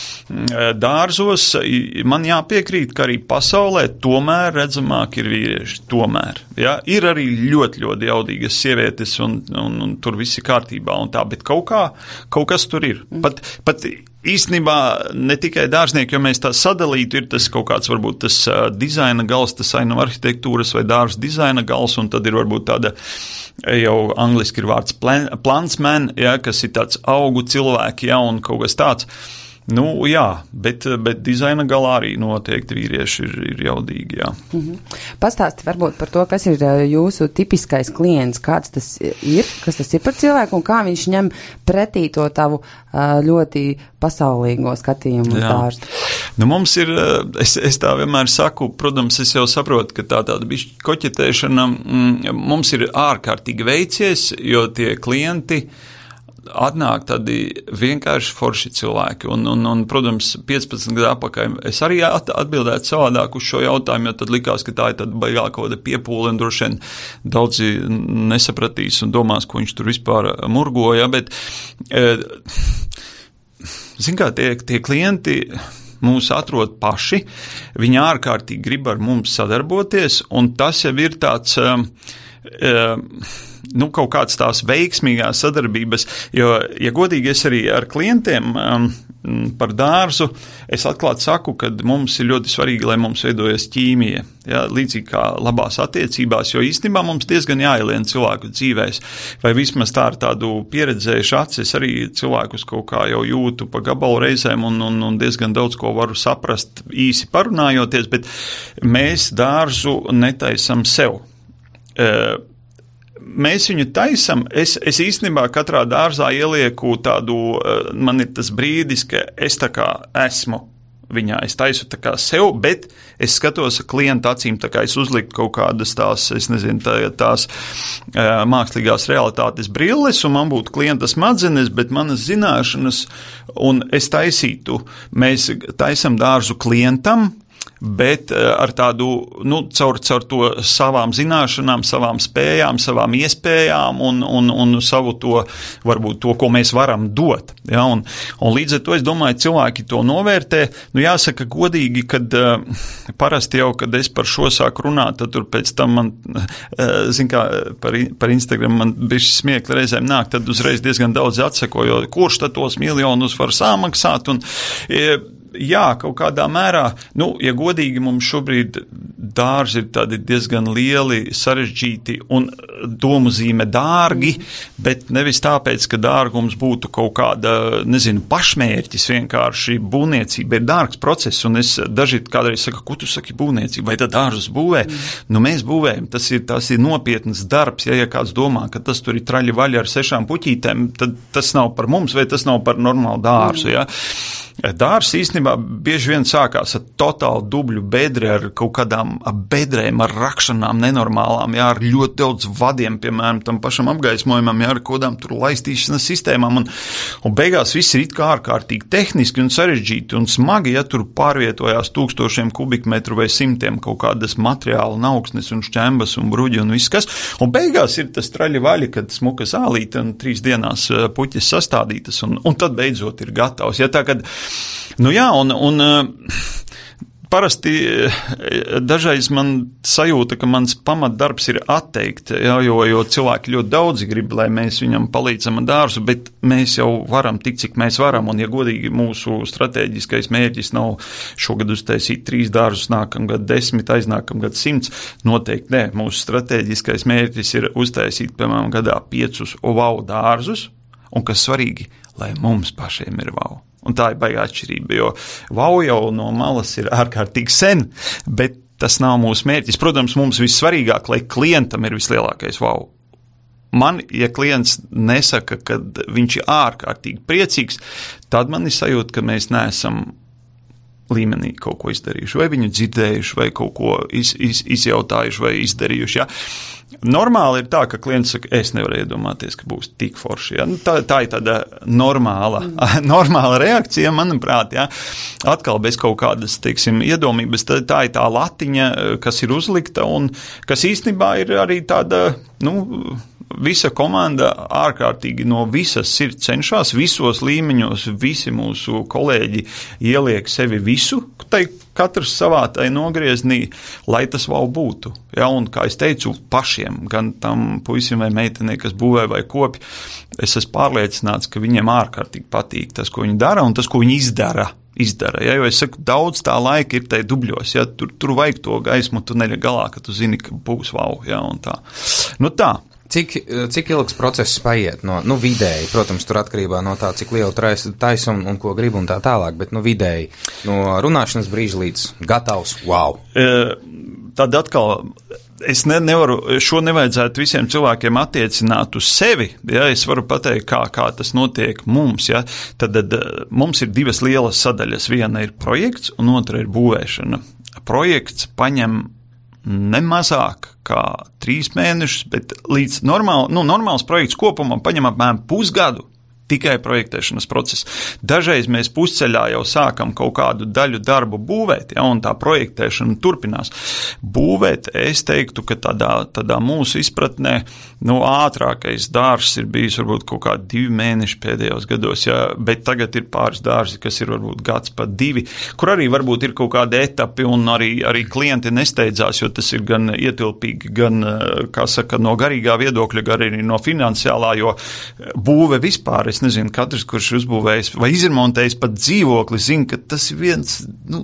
Dārzos man jāpiekrīt, ka arī pasaulē tomēr redzamāk ir vīrieši, tomēr, ja, ir arī ļoti, ļoti jaudīgas sievietes un, un, un tur viss ir kārtībā un tā, bet kaut kā, kaut kas tur ir. Pat, pat īstenībā ne tikai dārznieki, jo mēs tā sadalītu, ir tas kaut kāds varbūt tas uh, dizaina gals, tas vai no arhitektūras vai dārza dizaina gals, un tad ir varbūt tāda, jau angliski ir vārds plan, plantsman, ja, kas ir tāds augu cilvēki, ja, un kaut kas tāds. Nu, jā, bet, bet dizaina galā arī noteikti vīrieši ir, ir jaudīgi, jā. Mm-hmm. Pastāsti varbūt par to, kas ir jūsu tipiskais klients, kāds tas ir, kas tas ir par cilvēku un kā viņš ņem pretī to tavu ļoti pasaulīgo skatījumu uz dārstu. Nu, mums ir, es, es tā vienmēr saku, protams, es jau saprotu, ka tā tāda bišķi koķetēšana mm, mums ir ārkārtīgi veicies, jo tie klienti atnāk tādi vienkārši forši cilvēki. Un, un, un protams, piecpadsmit gadu apakaļ es arī atbildētu savādāk uz šo jautājumu, jo tad likās, ka tā ir tāda baigā kaut kāda piepūle, un droši vien daudzi nesapratīs un domās, ko viņš tur vispār murgoja, bet, e, zin kā, tie, tie klienti mūs atrod paši, viņi ārkārtīgi grib ar mums sadarboties, un tas jau ir tāds, e, nu, kaut kāds tās veiksmīgās sadarbības, jo, ja godīgi es arī ar klientiem um, par dārzu, es atklāt saku, ka mums ir ļoti svarīgi, lai mums veidojas ķīmija, ja, līdzīgi kā labās attiecībās, jo īstenībā mums diezgan jāielien cilvēku dzīvēs, vai vismaz tā ar tādu pieredzējušu acis, arī cilvēkus kaut kā jau jūtu pa gabalu reizēm un, un, un diezgan daudz ko varu saprast īsi parunājoties, bet mēs dārzu netaisam sev. Uh, Mēs viņu taisam, es, es īstenībā katrā dārzā ielieku tādu, man ir tas brīdis, ka es tā kā esmu viņā, es taisu tā kā sev, bet es skatos klienta acīm, tā kā es uzliktu kaut kādas tās, es nezinu, tā, tās uh, mākslīgās realitātes brilles, un man būtu klienta smadzenes, bet manas zināšanas, un es taisītu, mēs taisam dārzu klientam, bet ar tādu, nu, caur, caur to savām zināšanām, savām spējām, savām iespējām un, un, un savu to, varbūt to, ko mēs varam dot. Ja? Un, un līdz ar to, es domāju, cilvēki to novērtē. Nu, jāsaka godīgi, kad uh, parasti jau, kad es par šo sāku runāt, tad tur pēc tam man, uh, zin kā, par, par Instagram man bišķi smiekli reizēm nāk, tad uzreiz diezgan daudz atsako, jo kurš tad tos miljonus var samaksāt un, uh, jā, kaut kādā mērā, nu, ja godīgi mums šobrīd dārzi ir tādi diezgan lieli, sarežģīti un domuzīme dārgi, bet nevis tāpēc, ka dārgums būtu kaut kāda, nezinu, pašmērķis, vienkārši būvniecība ir dārgs process, un es daži kādreiz saku, ko tu saki būvniecība, vai tad dārzus būvē? Mm. Nu, mēs būvējam, tas ir, tas ir nopietnas darbs, ja, ja kāds domā, ka tas tur ir traļi vaļi ar sešām puķītēm, tad tas nav par mums, vai tas nav par normālu dārzu, mm. ja. Dārs īstenībā bieži vien sākās ar totālu dubļu bedri, ar kaut kādām bedrēm, ar rakšanām nenormālām, jā, ar ļoti daudz vadiem, piemēram, tam pašam apgaismojumam, jā, ar kodām tur laistīšanas sistēmām, un, un beigās viss ir it kā ārkārtīgi tehniski un sarežģīti un smagi, ja tur pārvietojās tūkstošiem kubikmetru vai simtiem kaut kādas materiāla nauksnes un šķembas un bruģi un viss kas, un beigās ir tas traļi vaļi, kad smuka zālīte un trīs dienās puķis sastādītas, un, un tad beidzot ir gatavs, ja tā, kad nu jā, un, un parasti dažreiz man sajūta, ka mans pamatdarbs ir atteikt, jā, jo, jo cilvēki ļoti daudzi grib, lai mēs viņam palīdzam ar dārzu, bet mēs jau varam tik, cik mēs varam, un ja godīgi mūsu strateģiskais mērķis nav šogad uztaisīt trīs dārzus, nākamgad desmit, aiznākamgad simts, noteikti ne, mūsu strateģiskais mērķis ir uztaisīt, piemēram, gadā piecus wow dārzus, un kas svarīgi, lai mums pašiem ir wow. Un tā ir baigā atšķirība, jo wow jau no malas ir ārkārtīgi sen, bet tas nav mūsu mērķis. Protams, mums vissvarīgāk, lai klientam ir vislielākais wow. Man, ja klients nesaka, ka viņš ir ārkārtīgi priecīgs, tad man ir sajūta, ka mēs neesam līmenī kaut ko izdarījuši, vai viņu dzirdējuši, vai kaut ko iz, iz, izjautājuši, vai izdarījuši, ja. Normāli ir tā, ka klients saka, es nevaru iedomāties, ka būs tik forši, ja. Nu, tā, tā ir tāda normāla, mm. normāla reakcija, manuprāt, ja. Atkal bez kaut kādas, teiksim, iedomības, tā, tā ir tā latiņa, kas ir uzlikta, un kas īstenībā ir arī tāda, nu, visa komanda ārkārtīgi no visas sirds cenšas, visos līmeņos, visi mūsu kolēģi ieliek sevi visu, tai katrs savā tai nogrieznī, lai tas vēl būtu. Ja, un, kā es teicu, pašiem, gan tam puisim vai meitenei, kas būvē vai kopi, es esmu pārliecināts, ka viņiem ārkārtīgi patīk tas, ko viņi dara, un tas, ko viņi izdara. izdara, ja, jo es saku, daudz tā laika ir tai dubļos, ja, tur, tur vajag to gaismu tuneļa galā, ka tu zini, ka būs vau, ja, un tā. Nu tā. Cik, cik ilgs process paiet no, nu vidēji, protams, tur atkarībā no tā, cik lielu taisa un, un ko grib un tā tālāk, bet nu vidēji no runāšanas brīža līdz gatavs, wow. E, tad atkal, es ne, nevaru, šo nevajadzētu visiem cilvēkiem attiecināt uz sevi, ja, es varu pateikt, kā, kā tas notiek mums, ja, tad, tad mums ir divas lielas sadaļas, viena ir projekts un otra ir būvēšana. Projekts paņem nemazāk kā trīs mēnešus, bet līdz normāli, nu, normāls projekts kopumā paņem apmēram pusgadu tikai projektēšanas process. Dažreiz mēs pusceļā jau sākam kaut kādu daļu darbu būvēt, ja, un tā projektēšana turpinās. Būvēt, es teiktu, ka tādā, tādā mūsu izpratnē, nu, ātrākais dārzs ir bijis varbūt kaut kā divi mēneši pēdējos gados, ja, bet tagad ir pāris dārzi, kas ir varbūt gads pat divi, kur arī varbūt ir kaut kādi etapi, un arī, arī klienti nesteidzās, jo tas ir gan ietilpīgi, gan, kā saka, no garīgā viedokļa, gan arī no finansiālā, jo būve vispār, es nezinu, katrs, kurš uzbūvējis vai izremontējis pat dzīvokli, zina, ka tas ir viens, nu,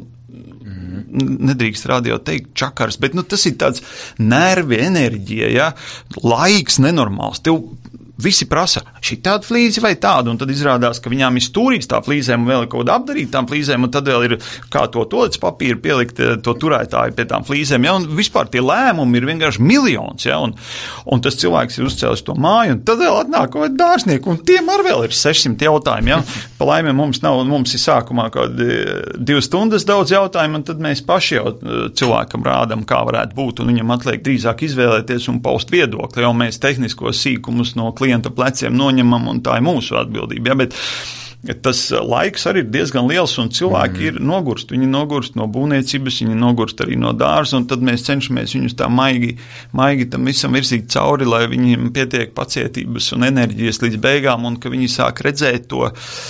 nedrīkst radio teikt čakars, bet, nu, tas ir tāds nervi, enerģija, ja, laiks nenormāls. Tev visi prasa, šī tāda flīze vai tāda, un tad izrādās, ka viņām ir stūrīgs tā flīzēm, un vēl ir kaut kāda apdarīt tām flīzēm, un tad vēl ir kā to toļas papīru pielikt to turētāju pie tām flīzēm, ja, un vispār tie lēmumi ir vienkārši miljons, ja, un, un tas cilvēks ir uzcēlis to māju, un tad vēl atnāk kaut kādi dārznieki, un tiem ar vēl ir sešsimt jautājumi, ja, pa laimē mums nav, mums ir sākumā kādi divas stundas daudz jautājumu, un tad mēs paši jau cilvēkam rādam, kā varētu būt, un viņam atliek drīzāk izvēlēties un paust viedokli, jo mēs tehniskos sīkumus no klienta pleciem noņemam, un tā ir mūsu atbildība, ja, bet tas laiks arī ir diezgan liels, un cilvēki mm. ir nogurst, viņi nogurst no būvniecības, viņi nogurst arī no dārza, un tad mēs cenšamies viņus tā maigi, maigi tam visam virzīt cauri, lai viņiem pietiek pacietības un enerģijas līdz beigām, un ka viņi sāk redzēt to,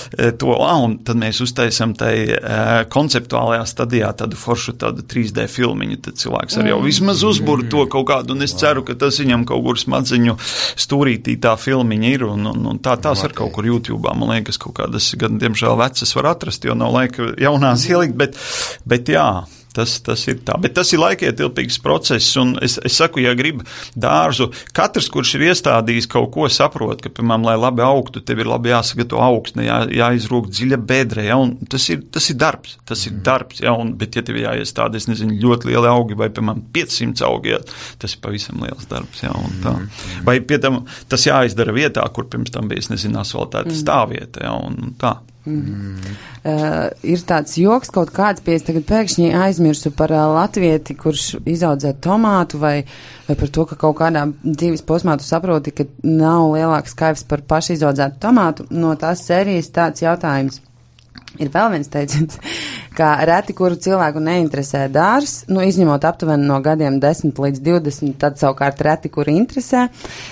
to ah, un tad mēs uztaisam tai konceptuālajā stadijā tādu foršu tādu trīs D filmiņu, tad cilvēks arī jau vismaz uzbur to kaut kādu, un es ceru, ka tas viņam kaut kur smadzeņu stūrītī tā filmiņa ir, un, un, un tā tās ar kaut kur YouTube'ā, man liekas, kaut kāda gan, diemžēl, vecas var atrast, jo nav laika jaunās ielikt, bet, bet jā, tas, tas ir tā. Bet tas ir laikietilpīgs process, un es, es saku, ja grib dārzu, katrs, kurš ir iestādījis kaut ko, saprot, ka, piemēram, lai labi augtu, tev ir labi jāsagatavo augsne, jā, jāizrūk dziļa bedre, ja, un tas ir, tas ir darbs, tas ir darbs, ja, un, bet ja tev jāiestāda, es nezinu, ļoti lieli augi, vai, piemēram, piecsimt augi, ja, tas ir pavisam liels darbs, ja, un tā. Vai, pie tam, tas jāizdara vietā, kur pirms tam bija, es nezinu, asfaltēta stāvvieta, ja, un tā. Mm. Uh, ir tāds joks kaut kāds, pie es tagad pēkšņi aizmirsu par uh, latvieti, kurš izaudzē tomātu, vai, vai par to, ka kaut kādā dzīves posmā tu saproti, ka nav lielāks kaivs par paši izaudzētu tomātu. No tās sērijas tāds jautājums. Ir vēl viens teiciens, ka reti, kuru cilvēku neinteresē dārs, nu, izņemot aptuveni no gadiem desmit līdz divdesmit, tad savukārt reti, kuri interesē.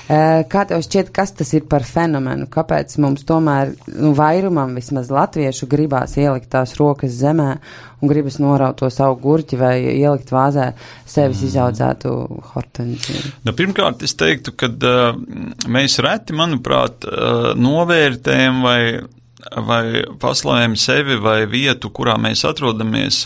Kā tev šķiet, kas tas ir par fenomenu? Kāpēc mums tomēr, nu, vairumam vismaz latviešu gribās ielikt tās rokas zemē un gribas noraut to savu gurķi vai ielikt vāzē sevis izaudzētu hortenziju? Nu, pirmkārt, es teiktu, ka uh, mēs reti, manuprāt, uh, novērtējam vai vai paslavējam sevi vai vietu, kurā mēs atrodamies.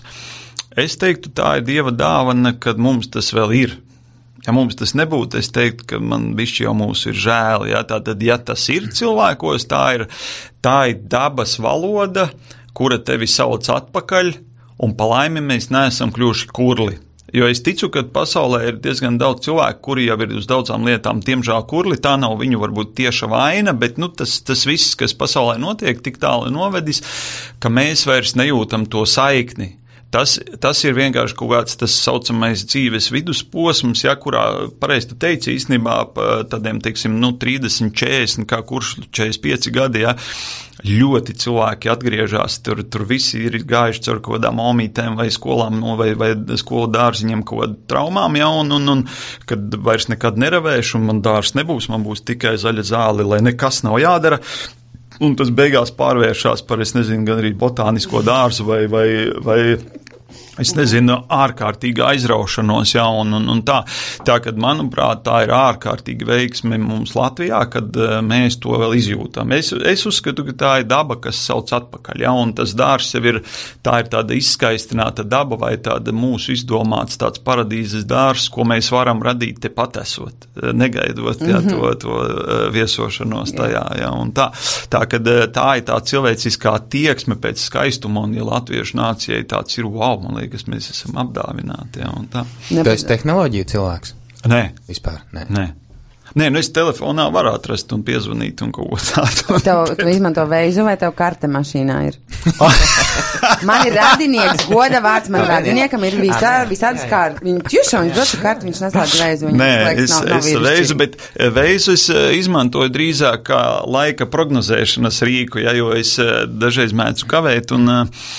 Es teiktu, tā ir Dieva dāvana, kad mums tas vēl ir. Ja mums tas nebūtu, es teiktu, ka man bišķi jau mūsu ir žēl. Ja? Tātad, ja tas ir cilvēkos, tā ir, tā ir dabas valoda, kura tevi sauc atpakaļ, un pa laimi mēs neesam kļuvuši kurli. Jo es ticu, ka pasaulē ir diezgan daudz cilvēku, kuri jau ir uz daudzām lietām tiemžēl kurli, tā nav viņu varbūt tieša vaina, bet nu, tas, tas viss, kas pasaulē notiek, tik tālu novedis, ka mēs vairs nejūtam to saikni. tas, tas ir vienkārši kaut kāds tas saucamais dzīves vidusposms, ja, kurā, pareizi tu teici, īstenībā tādiem, teiksim, nu, trīsdesmit, četrdesmit, kā kurš četrdesmit pieci gadi, ja, ļoti cilvēki atgriežas, tur, tur visi ir gājuši caur kaut kādām omītēm vai skolām, no, vai, vai skolu dārziņiem kaut kādām traumām, ja, un, un, un kad vairs nekad neravēšu, un man dārs nebūs, man būs tikai zaļa zāle, lai nekas nav jādara, un tas beigās pārvēršās par, es nezinu, gan arī botānisko dārzu vai, vai, vai es nezinu, ārkārtīga aizraušanos, jā, un, un, un tā. Tā, kad, manuprāt, tā ir ārkārtīga veiksme mums Latvijā, kad uh, mēs to vēl izjūtam. Es, es uzskatu, ka tā ir daba, kas sauc atpakaļ, jā, un tas dārs jau ir, tā ir tāda izskaistināta daba vai tāda mūsu izdomāts tāds paradīzes dārs, ko mēs varam radīt tepat esot, negaidot, jā, mm-hmm. to, to uh, viesošanos tajā, jā, un tā. Tā, kad uh, tā ir tā cilvēciskā tieksme pēc skaistuma, un ja latviešu nācijai tāds ir, wow, man liekas, mēs esam apdāvināti, jā, un tā. Tu esi tehnoloģiju cilvēks? Nē. Vispār, nē. Nē. Nē, nu es telefonā varu atrast un piezvanīt un kaut ko tādu. Tev, tu izmanto veizu vai tev karte mašīnā ir? Man ir radinieks, goda vārds, man radiniekam ir visā, visādas kārtas. Viņš ķuša, viņš dotu kartu, viņš neslēdz veizu. Nē, es, nav, nav es veizu, bet veizu es izmantoju drīzāk kā laika prognozēšanas rīku, ja, jo es dažreiz mēdzu kavēt un,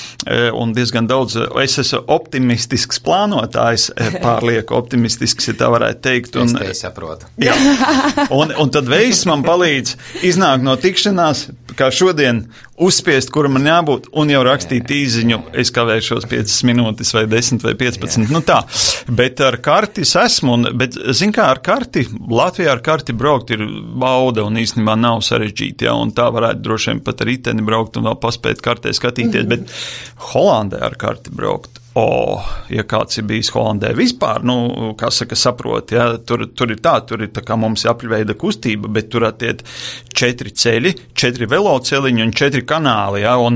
un diezgan daudz, es esmu optimistisks plānotājs, pārlieku optimistisks, ja tā varētu teikt. Un, es te saprotu. Jā. Un, un tad veids man palīdz iznākt no tikšanās, kā šodien uzspiest, kur man jābūt, un jau rakstīt īziņu, es kavēšos piecas minūtes vai desmit vai piecpadsmit, nu tā. Bet ar karti es esmu, un, bet, zin kā, ar karti, Latvijā ar karti braukt ir bauda, un īstenībā nav sarežģīti, jā, un tā varētu droši vien pat ar riteni braukt un vēl paspēt kartē skatīties, mm-hmm. bet Holandē ar karti braukt. O, oh, ja kāds ir bijis Holandē vispār, nu, kā saka, saprot, ja, tur, tur ir tā, tur ir tā kā mums apļveida kustība, bet tur attiet četri ceļi, četri veloceliņi un četri kanāli, ja, un,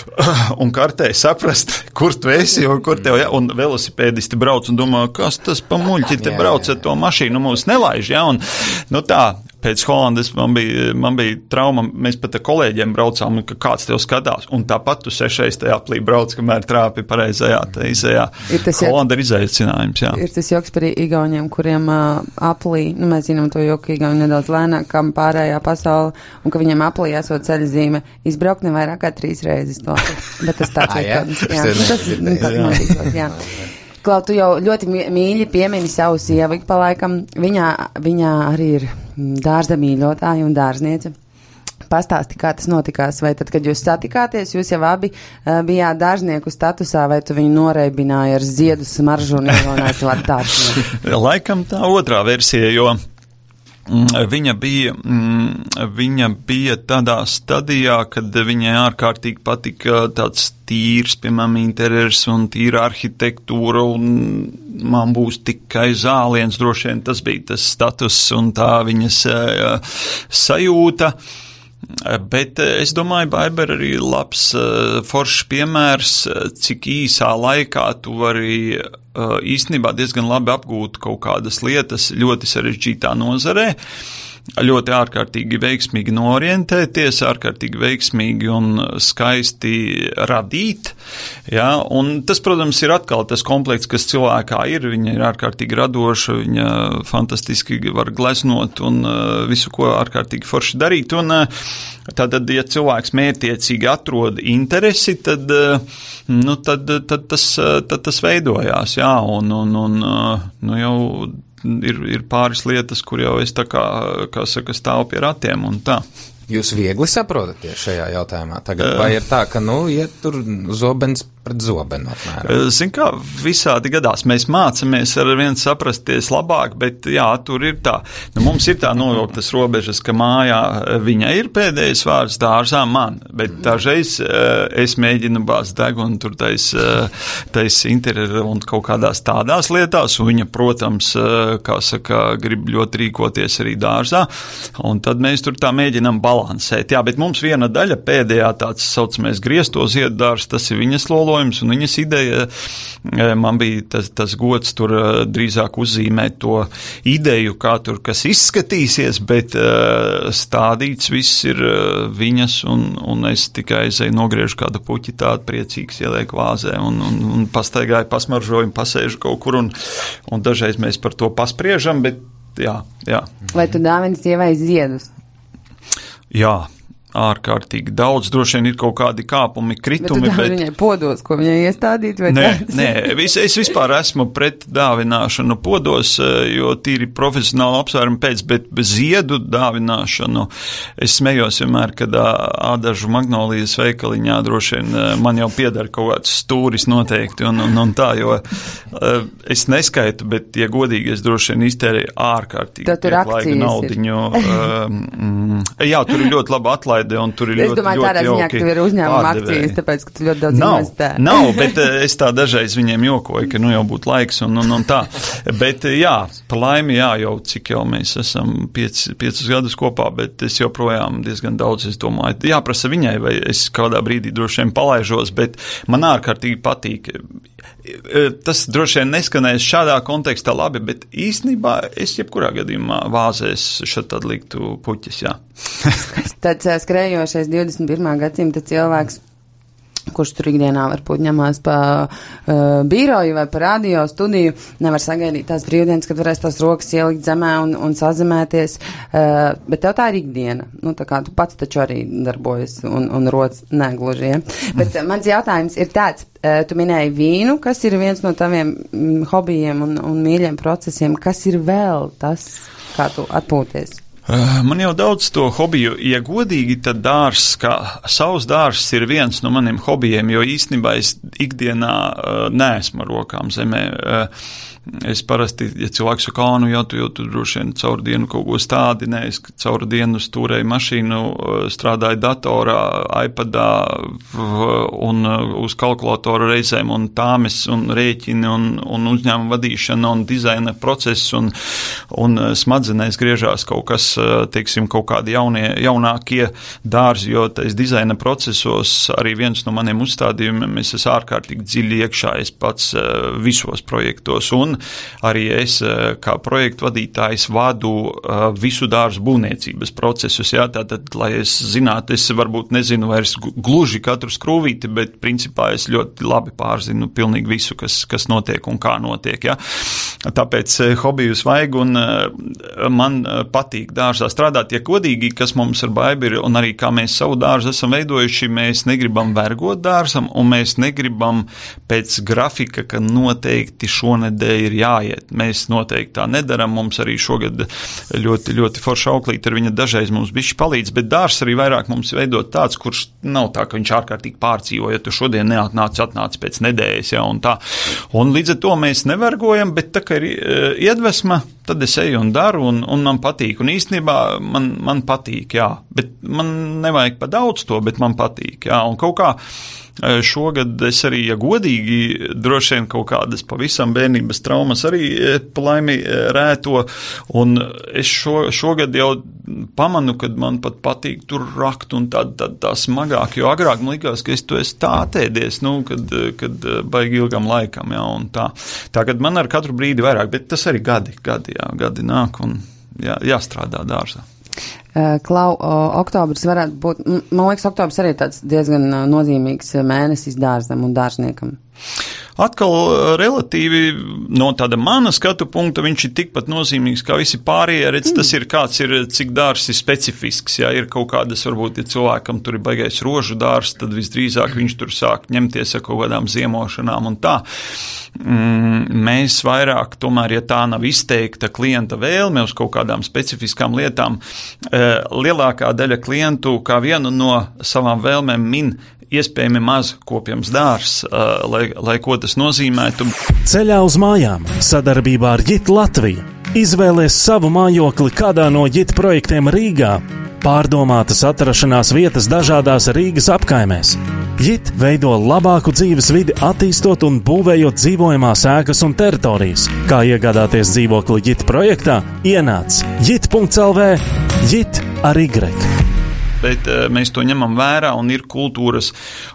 un kartē saprast, kur tu esi, un kur tev, ja, un velosipēdisti brauc un domā, kas tas pa muļķi te brauc ar to mašīnu, mūs nelaiž, ja, un, nu tā, pēc Holandes man bija, man bija trauma, mēs pat ar kolēģiem braucām, ka kāds tev skatās, un tāpat tu sešreiz tajā aplī brauc, kamēr trāpi pareizajā, tā izējā. Holanda ir izaicinājums, jā. Ir tas joks par Igauniem, kuriem uh, aplī, nu mēs zinām to joku Igauni nedaudz lēnāk, kam pārējā pasaule, un ka viņiem aplī esot ceļzīme, izbraukt ne vairāk kā trīs reizes to. Bet tas tāds ah, jā? Kāds, jā. Nu, tas, nu, tas notikot, jā. Klau, tu jau ļoti mīļi piemini savu sievu ik pa laikam. Viņā, viņā arī ir dārza mīļotāja un dārzniece. Pastāsti, kā tas notikās, vai tad, kad jūs satikāties, jūs jau abi uh, bijāt dārznieku statusā, vai tu viņu noreibināji ar ziedu smaržu un iegaunāji savu dārznieku? Laikam tā otrā versija, jo Viņa bija, viņa bija tādā stadijā, kad viņai ārkārtīgi patika tāds tīrs, piemēram, interjers un tīra arhitektūra, un man būs tikai zāliens, droši vien tas bija tas status un tā viņas sajūta. Bet es domāju, Baiba arī labs foršs piemērs, cik īsā laikā tu vari īstenībā diezgan labi apgūt kaut kādas lietas ļoti sarežģītā nozarē, ļoti ārkārtīgi veiksmīgi noorientēties, ārkārtīgi veiksmīgi un skaisti radīt, jā, un tas, protams, ir atkal tas komplekts, kas cilvēkā ir, viņa ir ārkārtīgi radoša, viņa fantastiski var gleznot un visu, ko ārkārtīgi forši darīt, un tātad, ja cilvēks mērķtiecīgi atrod interesi, tad, nu, tad, tad, tas, tad tas veidojās, jā, un, un, un nu, jau ir, ir pāris lietas, kur jau es tā kā, kā saka, stāvu pie ratiem un tā. Jūs viegli saprotaties šajā jautājumā tagad, vai ir tā, ka, nu, iet tur zobens pret zobenu apmēram? Zin kā, visādi gadās. Mēs mācamies ar vien saprasties labāk, bet jā, tur ir tā. Nu, mums ir tā novilktas robežas, ka mājā viņa ir pēdējais vārds, dārzā man, bet dažreiz es mēģinu bāzt degunu tur tais, tais interjeru un kaut kādās tādās lietās, un viņa, protams, kā saka, grib ļoti rīkoties arī dārzā, un tad mēs tur tā mēģinam balēt. balansēt. Jā, bet mums viena daļa pēdējā tāds saucamais griesto ziedudārs, tas ir viņas lolojums un viņas ideja. Man bija tas, tas gods tur drīzāk uzzīmēt to ideju, kā tur kas izskatīsies, bet stādīts viss ir viņas un, un es tikai aizēju nogriežu kādu puķi tādu priecīgs ielieku vāzē un, un, un pastaigāju, pasmaržoju, pasēžu kaut kur un, un dažreiz mēs par to paspriežam, bet jā, jā. Vai tu dāvini sievai ziedus? Jā, ārkārtīgi daudz, droši vien ir kaut kādi kāpumi, kritumi, bet... Bet tu dāvini viņai podos, ko viņai iestādīt? Vai nē, tāds? nē, es, es vispār esmu pret dāvināšanu podos, jo tīri profesionāli apsvērumi pēc, bet bez ziedu dāvināšanu es smējos vienmēr, kad ādažu magnolijas veikaliņā droši vien man jau piedara kaut kāds stūris noteikti un, un, un tā, jo es neskaitu, bet, ja godīgi, es droši vien iztērēju ārkārtīgi laika naudiņu. um, jā, tur ir ļoti laba atlaida. Un tur ir es ļoti, domāju, ļoti tādā ziņā, ka tev ir uzņēmuma akcijas, tāpēc, ka tu ļoti daudz investē. Nav, bet es tā dažreiz viņiem jokoju, ka nu jau būtu laiks un, un, un tā. Bet jā, par laimi, jā, jau cik jau mēs esam piec, piecus gadus kopā, bet es joprojām diezgan daudz, es domāju, jāprasa viņai, vai es kādā brīdī droši vien palaižos, bet man ārkārtīgi patīk. Tas droši vien neskanēs šādā kontekstā labi, bet īstenībā es jebkurā gadījumā vāzēs šad tad liktu puķis, jā. Tāds skrējošais divdesmit pirmā gadsimta cilvēks, kurš tur ikdienā varbūt ņemās pa uh, biroju vai pa radio studiju, nevar sagaidīt tās brīvdienas, kad varēs tās rokas ielikt zemē un, un sazemēties, uh, bet tev tā ir ikdiena. Nu, tā kā tu pats taču arī darbojas un, un roc negluži, ja? Bet uh, mans jautājums ir tāds, uh, tu minēji vīnu, kas ir viens no taviem mm, hobijiem un, un mīļiem procesiem, kas ir vēl tas, kā tu atpūties? Man jau daudz to hobiju, ja godīgi, tad dārs, kā savs dārs ir viens no maniem hobijiem, jo īstenībā es ikdienā uh, neesmu ar rokām zemē. Uh, es parasti, ja cilvēks saka, kā, nu jau tu, jau tu droši vien caur dienu kaut ko stādi, ne, es caur dienu stūrēju mašīnu, strādāju datorā, iPadā un uz kalkulatoru reizēm un tāmes un rēķini un, un uzņēmuma vadīšana un dizaina process un, un smadzenēs griežās kaut kas, teiksim, kaut kādi jaunie, jaunākie dārzi, jo tais dizaina procesos arī viens no maniem uzstādījumiem, es esmu ārkārtīgi dziļi iekšā, es pats visos projektos un arī es kā projektu vadītājs vadu visu dārzu būvniecības procesus, jā, tātad, lai es zinātu, es varbūt nezinu vairs gluži katru skrūvīti, bet principā es ļoti labi pārzinu pilnīgi visu, kas, kas notiek un kā notiek, jā. Tāpēc hobijus vajag un man patīk dārzā strādāt, ja godīgi, kas mums ar Baibi ir un arī kā mēs savu dārzu esam veidojuši, mēs negribam vergot dārzam un mēs negribam pēc grafika, ka noteikti šonedēļ ir jāiet. Mēs noteikti tā nedaram, mums arī šogad ļoti, ļoti forša auklīt, ar viņa dažreiz mums bišķi palīdz, bet dārs arī vairāk mums veidot tāds, kurš nav tā, ka viņš ārkārtīgi pārdzīvo, ja tu šodien neatnāc, atnāc pēc nedēļas, ja, un tā. Un līdz ar to mēs nevergojam, bet tā, ka ir iedvesma, tad es eju un daru, un, un man patīk. Un īstenībā man, man patīk, jā, bet man nevajag pa daudz to, bet man patīk, jā, un kaut kā šogad es arī, ja godīgi, droši vien kaut kādas pavisam bērnības traumas arī pa laimi rēto, un es šo, šogad jau pamanu, kad man pat patīk tur rakt un tā, tā, tā smagāk, jo agrāk man likās, ka es to esmu tā atēdies, nu, kad, kad baigi ilgam laikam, jā, un tā. Tā, kad man ar katru brīdi vairāk, bet tas arī gadi, gadi, jā, gadi nāk un jā, jāstrādā dārzā. Klau, oktobrs varētu būt, man liekas, oktobrs arī tāds diezgan nozīmīgs mēnesis dārzam un dārzniekam. Atkal relatīvi no tāda mana skatu punkta viņš ir tikpat nozīmīgs kā visi pārējie, redz, tas ir kāds ir, cik dārs ir specifisks, ja ir kaut kādas, varbūt, ja cilvēkam tur ir baigais rožu dārs, tad visdrīzāk viņš tur sāk ņemties ar kaut kādām ziemošanām un tā. Mēs vairāk, tomēr, ja tā nav izteikta klienta vēlme uz kaut kādām specifiskām lietām, lielākā daļa klientu kā vienu no savām vēlmēm min iespējami maz kopjams dārs, lai, lai ko tas nozīmētu. Ceļā uz mājām sadarbībā ar Jit Latviju. Izvēlies savu mājokli kādā no Jit projektiem Rīgā. Pārdomātas atrašanās vietas dažādās Rīgas apkaimēs. Jit veido labāku dzīves vidi, attīstot un būvējot dzīvojamās ēkas un teritorijas. Kā iegādāties dzīvokli Jit projektā? Ienāc jit punkts el vē, Jit ar Y. bet mēs to ņemam vērā un ir kultūras,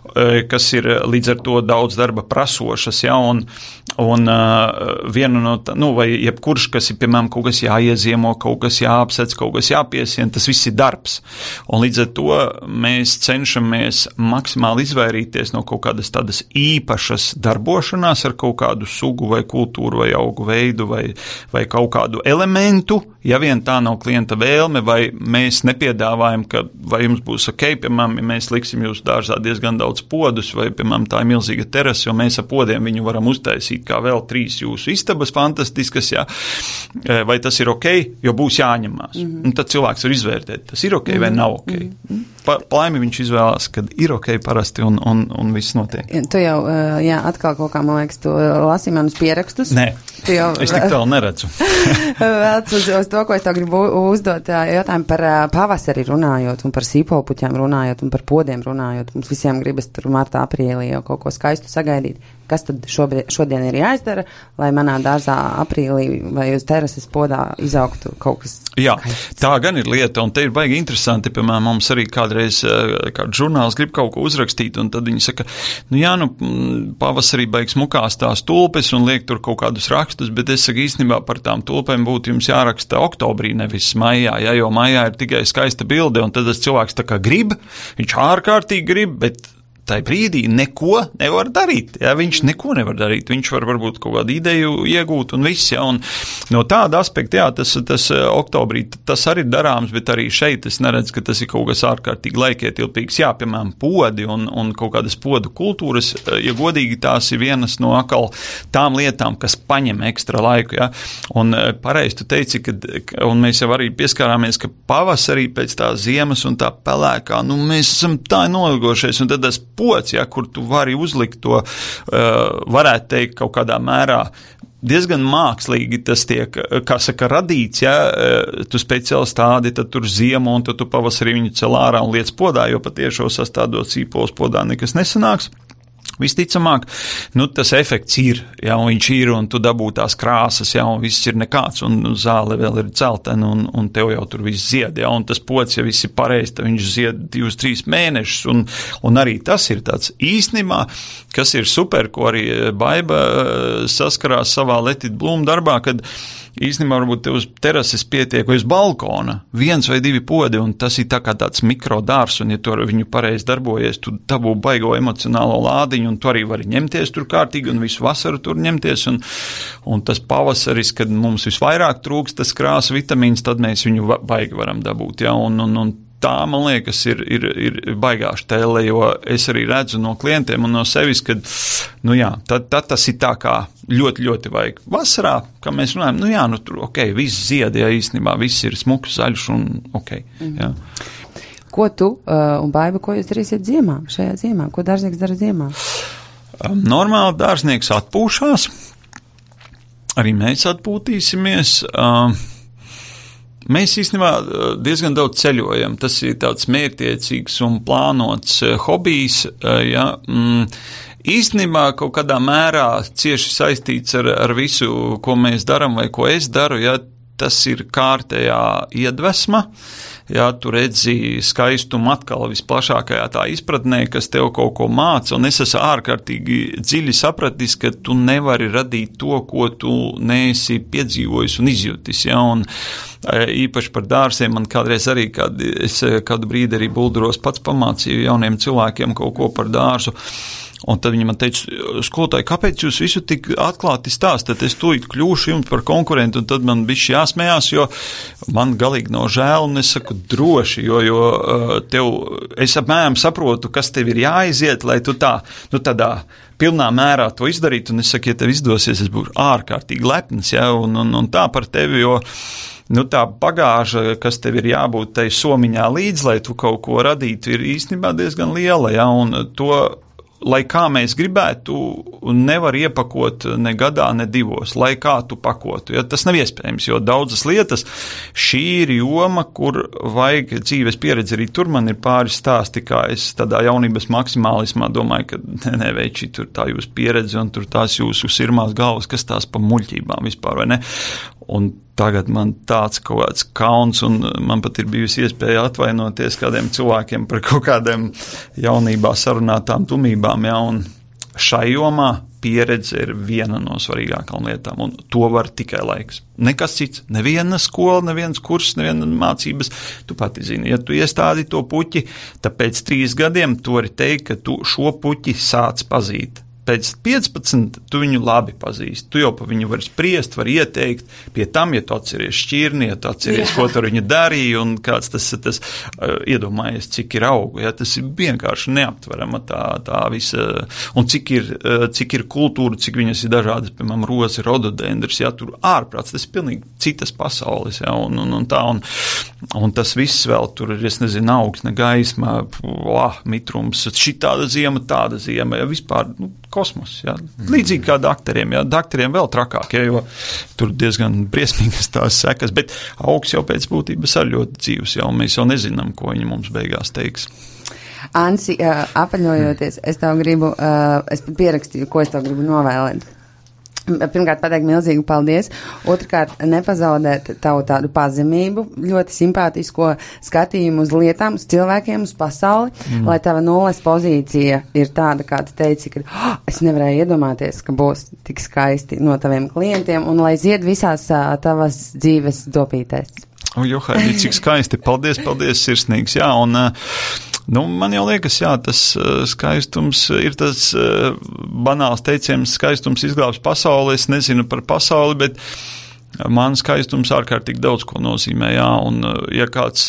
kas ir līdz ar to daudz darba prasošas, ja, un, un viena no, tā, nu, vai jebkurš, kas ir, piemēram, kaut kas jāieziemo, kaut kas jāapsec, kaut kas jāpiesien, tas viss ir darbs. Un līdz ar to mēs cenšamies maksimāli izvairīties no kaut kādas tādas īpašas darbošanās ar kaut kādu sugu vai kultūru vai augu veidu vai, vai kaut kādu elementu, ja vien tā nav klienta vēlme, vai mēs nepiedāvājam, ka vai jums būs ok, piemēram, ja mēs liksim jūsu dārzā diezgan daudz podus, vai, piemēram, tā ir milzīga terasa, jo mēs ar podiem viņu varam uztaisīt kā vēl trīs jūsu istabas fantastiskas, jā, vai tas ir ok, jo būs jāņemās. Mm-hmm. Un tad cilvēks var izvērtēt, tas ir ok mm-hmm. vai nav ok. Mm-hmm. Pa, laimi viņš izvēlās, kad ir ok parasti un, un, un viss notiek. Tu jau, jā, atkal kaut kā, man liekas, tu lasī manus pierakstus. Nē, jau, es tik tālu neredzu. Vēlc uz, uz to, ko es tev gribu uzdot jautājumu par pavasari runājot un par sīpolpuķiem runājot un par podiem runājot. Mums visiem gribas tur martā, aprīlī jau kaut ko skaistu sagaidīt. Kas tad šobrīd, šodien ir jāizdara, lai manā dārzā aprīlī vai uz terases podā izaugtu kaut kas? Jā, tā gan ir lieta, un te ir baigi interesanti, piemēram, mums arī kādreiz kāds žurnāls grib kaut ko uzrakstīt, un tad viņi saka, nu jā, nu pavasarī baigs mukās tās tulpes un liek tur kaut kādus rakstus, bet es saku īstenībā par tām tulpēm būtu jums jāraksta oktobrī, nevis maijā, ja, jo maijā ir tikai skaista bilde, un tad tas cilvēks tā kā grib, viņš ārkārtīgi grib, bet tai brīdī neko nevar darīt, ja, viņš neko nevar darīt, viņš var varbūt kaut kādu ideju iegūt un viss, ja, un no tāda aspekta, jā, tas, tas oktobrī, tas arī darāms, bet arī šeit es neredzu, ka tas ir kaut kas ārkārtīgi laikietilpīgs, jā, piemēram, podi un, un kaut kādas podu kultūras, ja godīgi tās ir vienas no akal tām lietām, kas paņem ekstra laiku, ja, un pareizi tu teici, kad, un mēs jau arī pieskārāmies, ka pavasarī pēc tā ziemas un tā pelēkā, nu, mēs esam tā nolgošies, un tad tas pods, ja, kur tu vari uzlikt to, uh, varētu teikt, kaut kādā mērā diezgan mākslīgi tas tiek, kā saka, radīts, ja, tu speciāli stādi, tad tur ziemo un tad tu pavasarī viņu cel ārā un liec podā, jo patiešo sastādot sīpols podā nekas nesanāks. Visticamāk, nu, tas efekts ir, ja, un viņš ir, un tu dabū tās krāsas, ja, un viss ir nekāds, un zāle vēl ir celtena, un, un tev jau tur viss zied, ja, un tas pods, ja viss ir pareizi, tad viņš zied divus, trīs mēnešus, un, un arī tas ir tāds īstenībā, kas ir super, ko arī Baiba saskarās savā Let It Bloom darbā, kad īstenībā varbūt te uz terases pietiek vai uz balkona, viens vai divi podi, un tas ir tā kā tāds mikrodārs, un ja tu ar viņu pareizi darbojies, tu dabū baigo emocionālo lādiņu, un tu arī vari ņemties tur kārtīgi, un visu vasaru tur ņemties, un, un tas pavasaris, kad mums visvairāk trūks tas krāsa vitamīns, tad mēs viņu baigi varam dabūt, ja, un, un, un tā, man liekas, ir, ir, ir baigā štēle, jo es arī redzu no klientiem un no sevis, kad, nu jā, tad, tad tas ir tā kā ļoti, ļoti vajag. Vasarā, kā mēs runājam, nu jā, nu tur, ok, viss zied, jā, īstenībā, viss ir smuks, zaļš un ok, jā. Ko tu uh, un Baiba, ko jūs darīsiet ziemā, šajā ziemā? Ko dārznieks dara ziemā? Um, normāli dārznieks atpūšās, arī mēs atpūtīsimies, um, mēs īstenībā diezgan daudz ceļojam. Tas ir tāds mērķtiecīgs un plānots hobijs. Ja. Īstenībā kaut kādā mērā cieši saistīts ar, ar visu, ko mēs daram vai ko es daru. Ja. Tas ir kārtējā iedvesma. Ja, tu redzi skaistumu atkal visplašākajā tā izpratnē, kas tev kaut ko māca, un es esmu ārkārtīgi dziļi sapratis, ka tu nevari radīt to, ko tu neesi piedzīvojis un izjutis, ja, un īpaši par dārsiem man kādreiz arī, kad es kādu brīdi arī Bulduros pats pamācīju jauniem cilvēkiem kaut ko par dārzu, un tad viņi man teica, skolotāji, kāpēc jūs visu tik atklāti stāstat? Es tūlīt kļūšu jums par konkurentu, un tad man bišķi jāsmējās, jo man galīgi nav žēl, un es saku droši, jo, jo tev, es apmēram saprotu, kas tev ir jāiziet, lai tu tā, nu tādā pilnā mērā to izdarītu, un es saku, ja tev izdosies, es būšu ārkārtīgi lepns, ja, un, un, un tā par tevi, jo nu, tā bagāža, kas tev ir jābūt tai somiņā līdz, lai tu kaut ko radītu, ir īstenībā diezgan liela, ja, un to lai kā mēs gribētu, nevar iepakot ne gadā, ne divos, lai kā tu pakotu. Ja, tas nav iespējams, jo daudzas lietas šī ir joma, kur vajag dzīves pieredzi. Arī tur man ir pāris stāsti, kā es tādā jaunības maksimālismā domāju, ka ne, ne veiči, tur tā jūs pieredze un tur tās jūsu sirmās galvas, kas tās pa muļķībām vispār, vai ne? Un tagad man tāds kaut kāds kauns, un man pat ir bijusi iespēja atvainoties kādiem cilvēkiem par kaut kādiem jaunībā sarunātām tumībām, ja, un šai jomā pieredze ir viena no svarīgākām lietām, un to var tikai laiks. Nekas cits, neviena skola, neviens kurs, neviena mācības, tu pati zini, ja tu iestādi to puķi, tad pēc trīs gadiem tu vari teikt, ka tu šo puķi sāc pazīt. Pēc piecpadsmit tu viņu labi pazīsti. Tu jau pa viņu vari spriest, vari ieteikt. Pie tam, ja tu atceries šķirni, ja tu atceries, Jā. Ko tu ar viņu darīji, un kāds tas, tas uh, iedomājies, cik ir augu. Ja, tas ir vienkārši neaptverama tā, tā visa. Un cik ir, uh, cik ir kultūra, cik viņas ir dažādas, piemēram, rozi, rododendrs, ja, tur ārprāts. Tas ir pilnīgi citas pasaules, ja, un, un, un tā. Un, un tas viss vēl tur ir, es nezinu, augsne, gaisma, lah, mitrums, šitāda ziema, tāda ziema, ja vispār, nu, kosmos, jā. Līdzīgi kā dakteriem, jā, dakteriem vēl trakāk, jā, jo tur diezgan briesmīgas tās sekas, bet augs jau pēc būtības ar ļoti dzīvs, jā, un mēs jau nezinām, ko viņi mums beigās teiks. Ansi, uh, apaļojoties, es tev gribu, uh, es pierakstīju, ko es tev gribu novēlēt. Pirmkārt, pateikt milzīgu paldies. Otrkārt, nepazaudēt tavu tādu pazemību, ļoti simpātisko skatījumu uz lietām, uz cilvēkiem, uz pasauli, mm. lai tava nulles pozīcija ir tāda, kā tu teici, ka oh, es nevarēju iedomāties, ka būs tik skaisti no taviem klientiem, un lai zied visās uh, tavas dzīves dopītēs. O, Johaidī, cik skaisti. Paldies, paldies, sirsnīgs. Jā, un uh, nu, man jau liekas, jā, tas uh, skaistums ir tas uh, banāls teiciens, skaistums izglābs pasauli. Es nezinu par pasauli, bet man skaistums ārkārtīgi daudz ko nozīmē, jā, un ja kāds,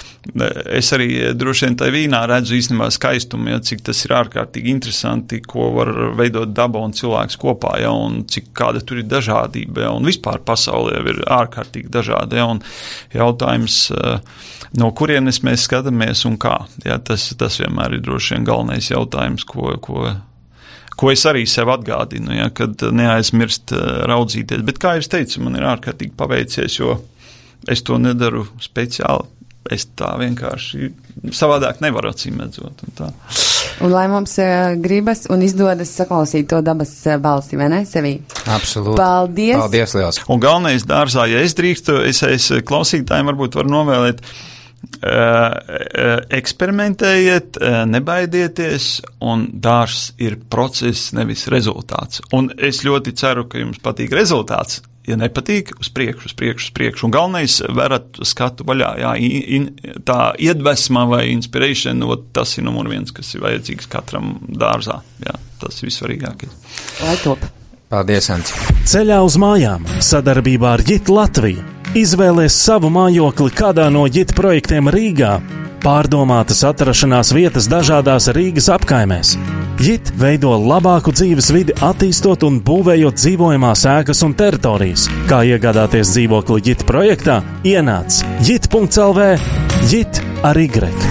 es arī droši vien tai vīnā redzu īstenībā skaistumu, ja, cik tas ir ārkārtīgi interesanti, ko var veidot daba un cilvēks kopā, ja, un cik kāda tur ir dažādība, ja, un vispār pasaulē ir ārkārtīgi dažādi, ja, un jautājums, no kurienes mēs skatāmies un kā, ja, tas, tas vienmēr ir droši vien galvenais jautājums, ko, ko ko es arī sev atgādinu, ja, kad neaizmirst raudzīties. Bet, kā es teicu, man ir ārkārtīgi paveicies, jo es to nedaru speciāli. Es tā vienkārši savādāk nevaru acīmredzot. Un, tā. Un lai mums uh, gribas un izdodas saklausīt to dabas uh, balsi, vai ne, sevī? Absolūti. Paldies. Paldies liels. Un galvenais dārzā, ja es drīkstu, es, es klausītājiem varbūt varu novēlēt, eksperimentējiet, nebaidieties, un dārzs ir process, nevis rezultāts. Un es ļoti ceru, ka jums patīk rezultāts. Ja nepatīk, uz priekšu, uz priekšu, uz priekšu. Un galvenais, verat skatu vaļā. Jā, in, tā iedvesma vai inspiration, tas ir numur viens, kas ir vajadzīgs katram dārzā. Jā, tas ir vissvarīgākais. Lai top. Paldies, Anci. Ceļā uz mājām sadarbībā ar Jit Latviju. Izvēlies savu mājokli kādā no Jit projektiem Rīgā. Pārdomātas atrašanās vietas dažādās Rīgas apkaimēs. Jit veido labāku dzīves vidi, attīstot un būvējot dzīvojamās ēkas un teritorijas. Kā iegādāties dzīvokli Jit projektā? Ienāc jit punkts el vē, Jit ar Y.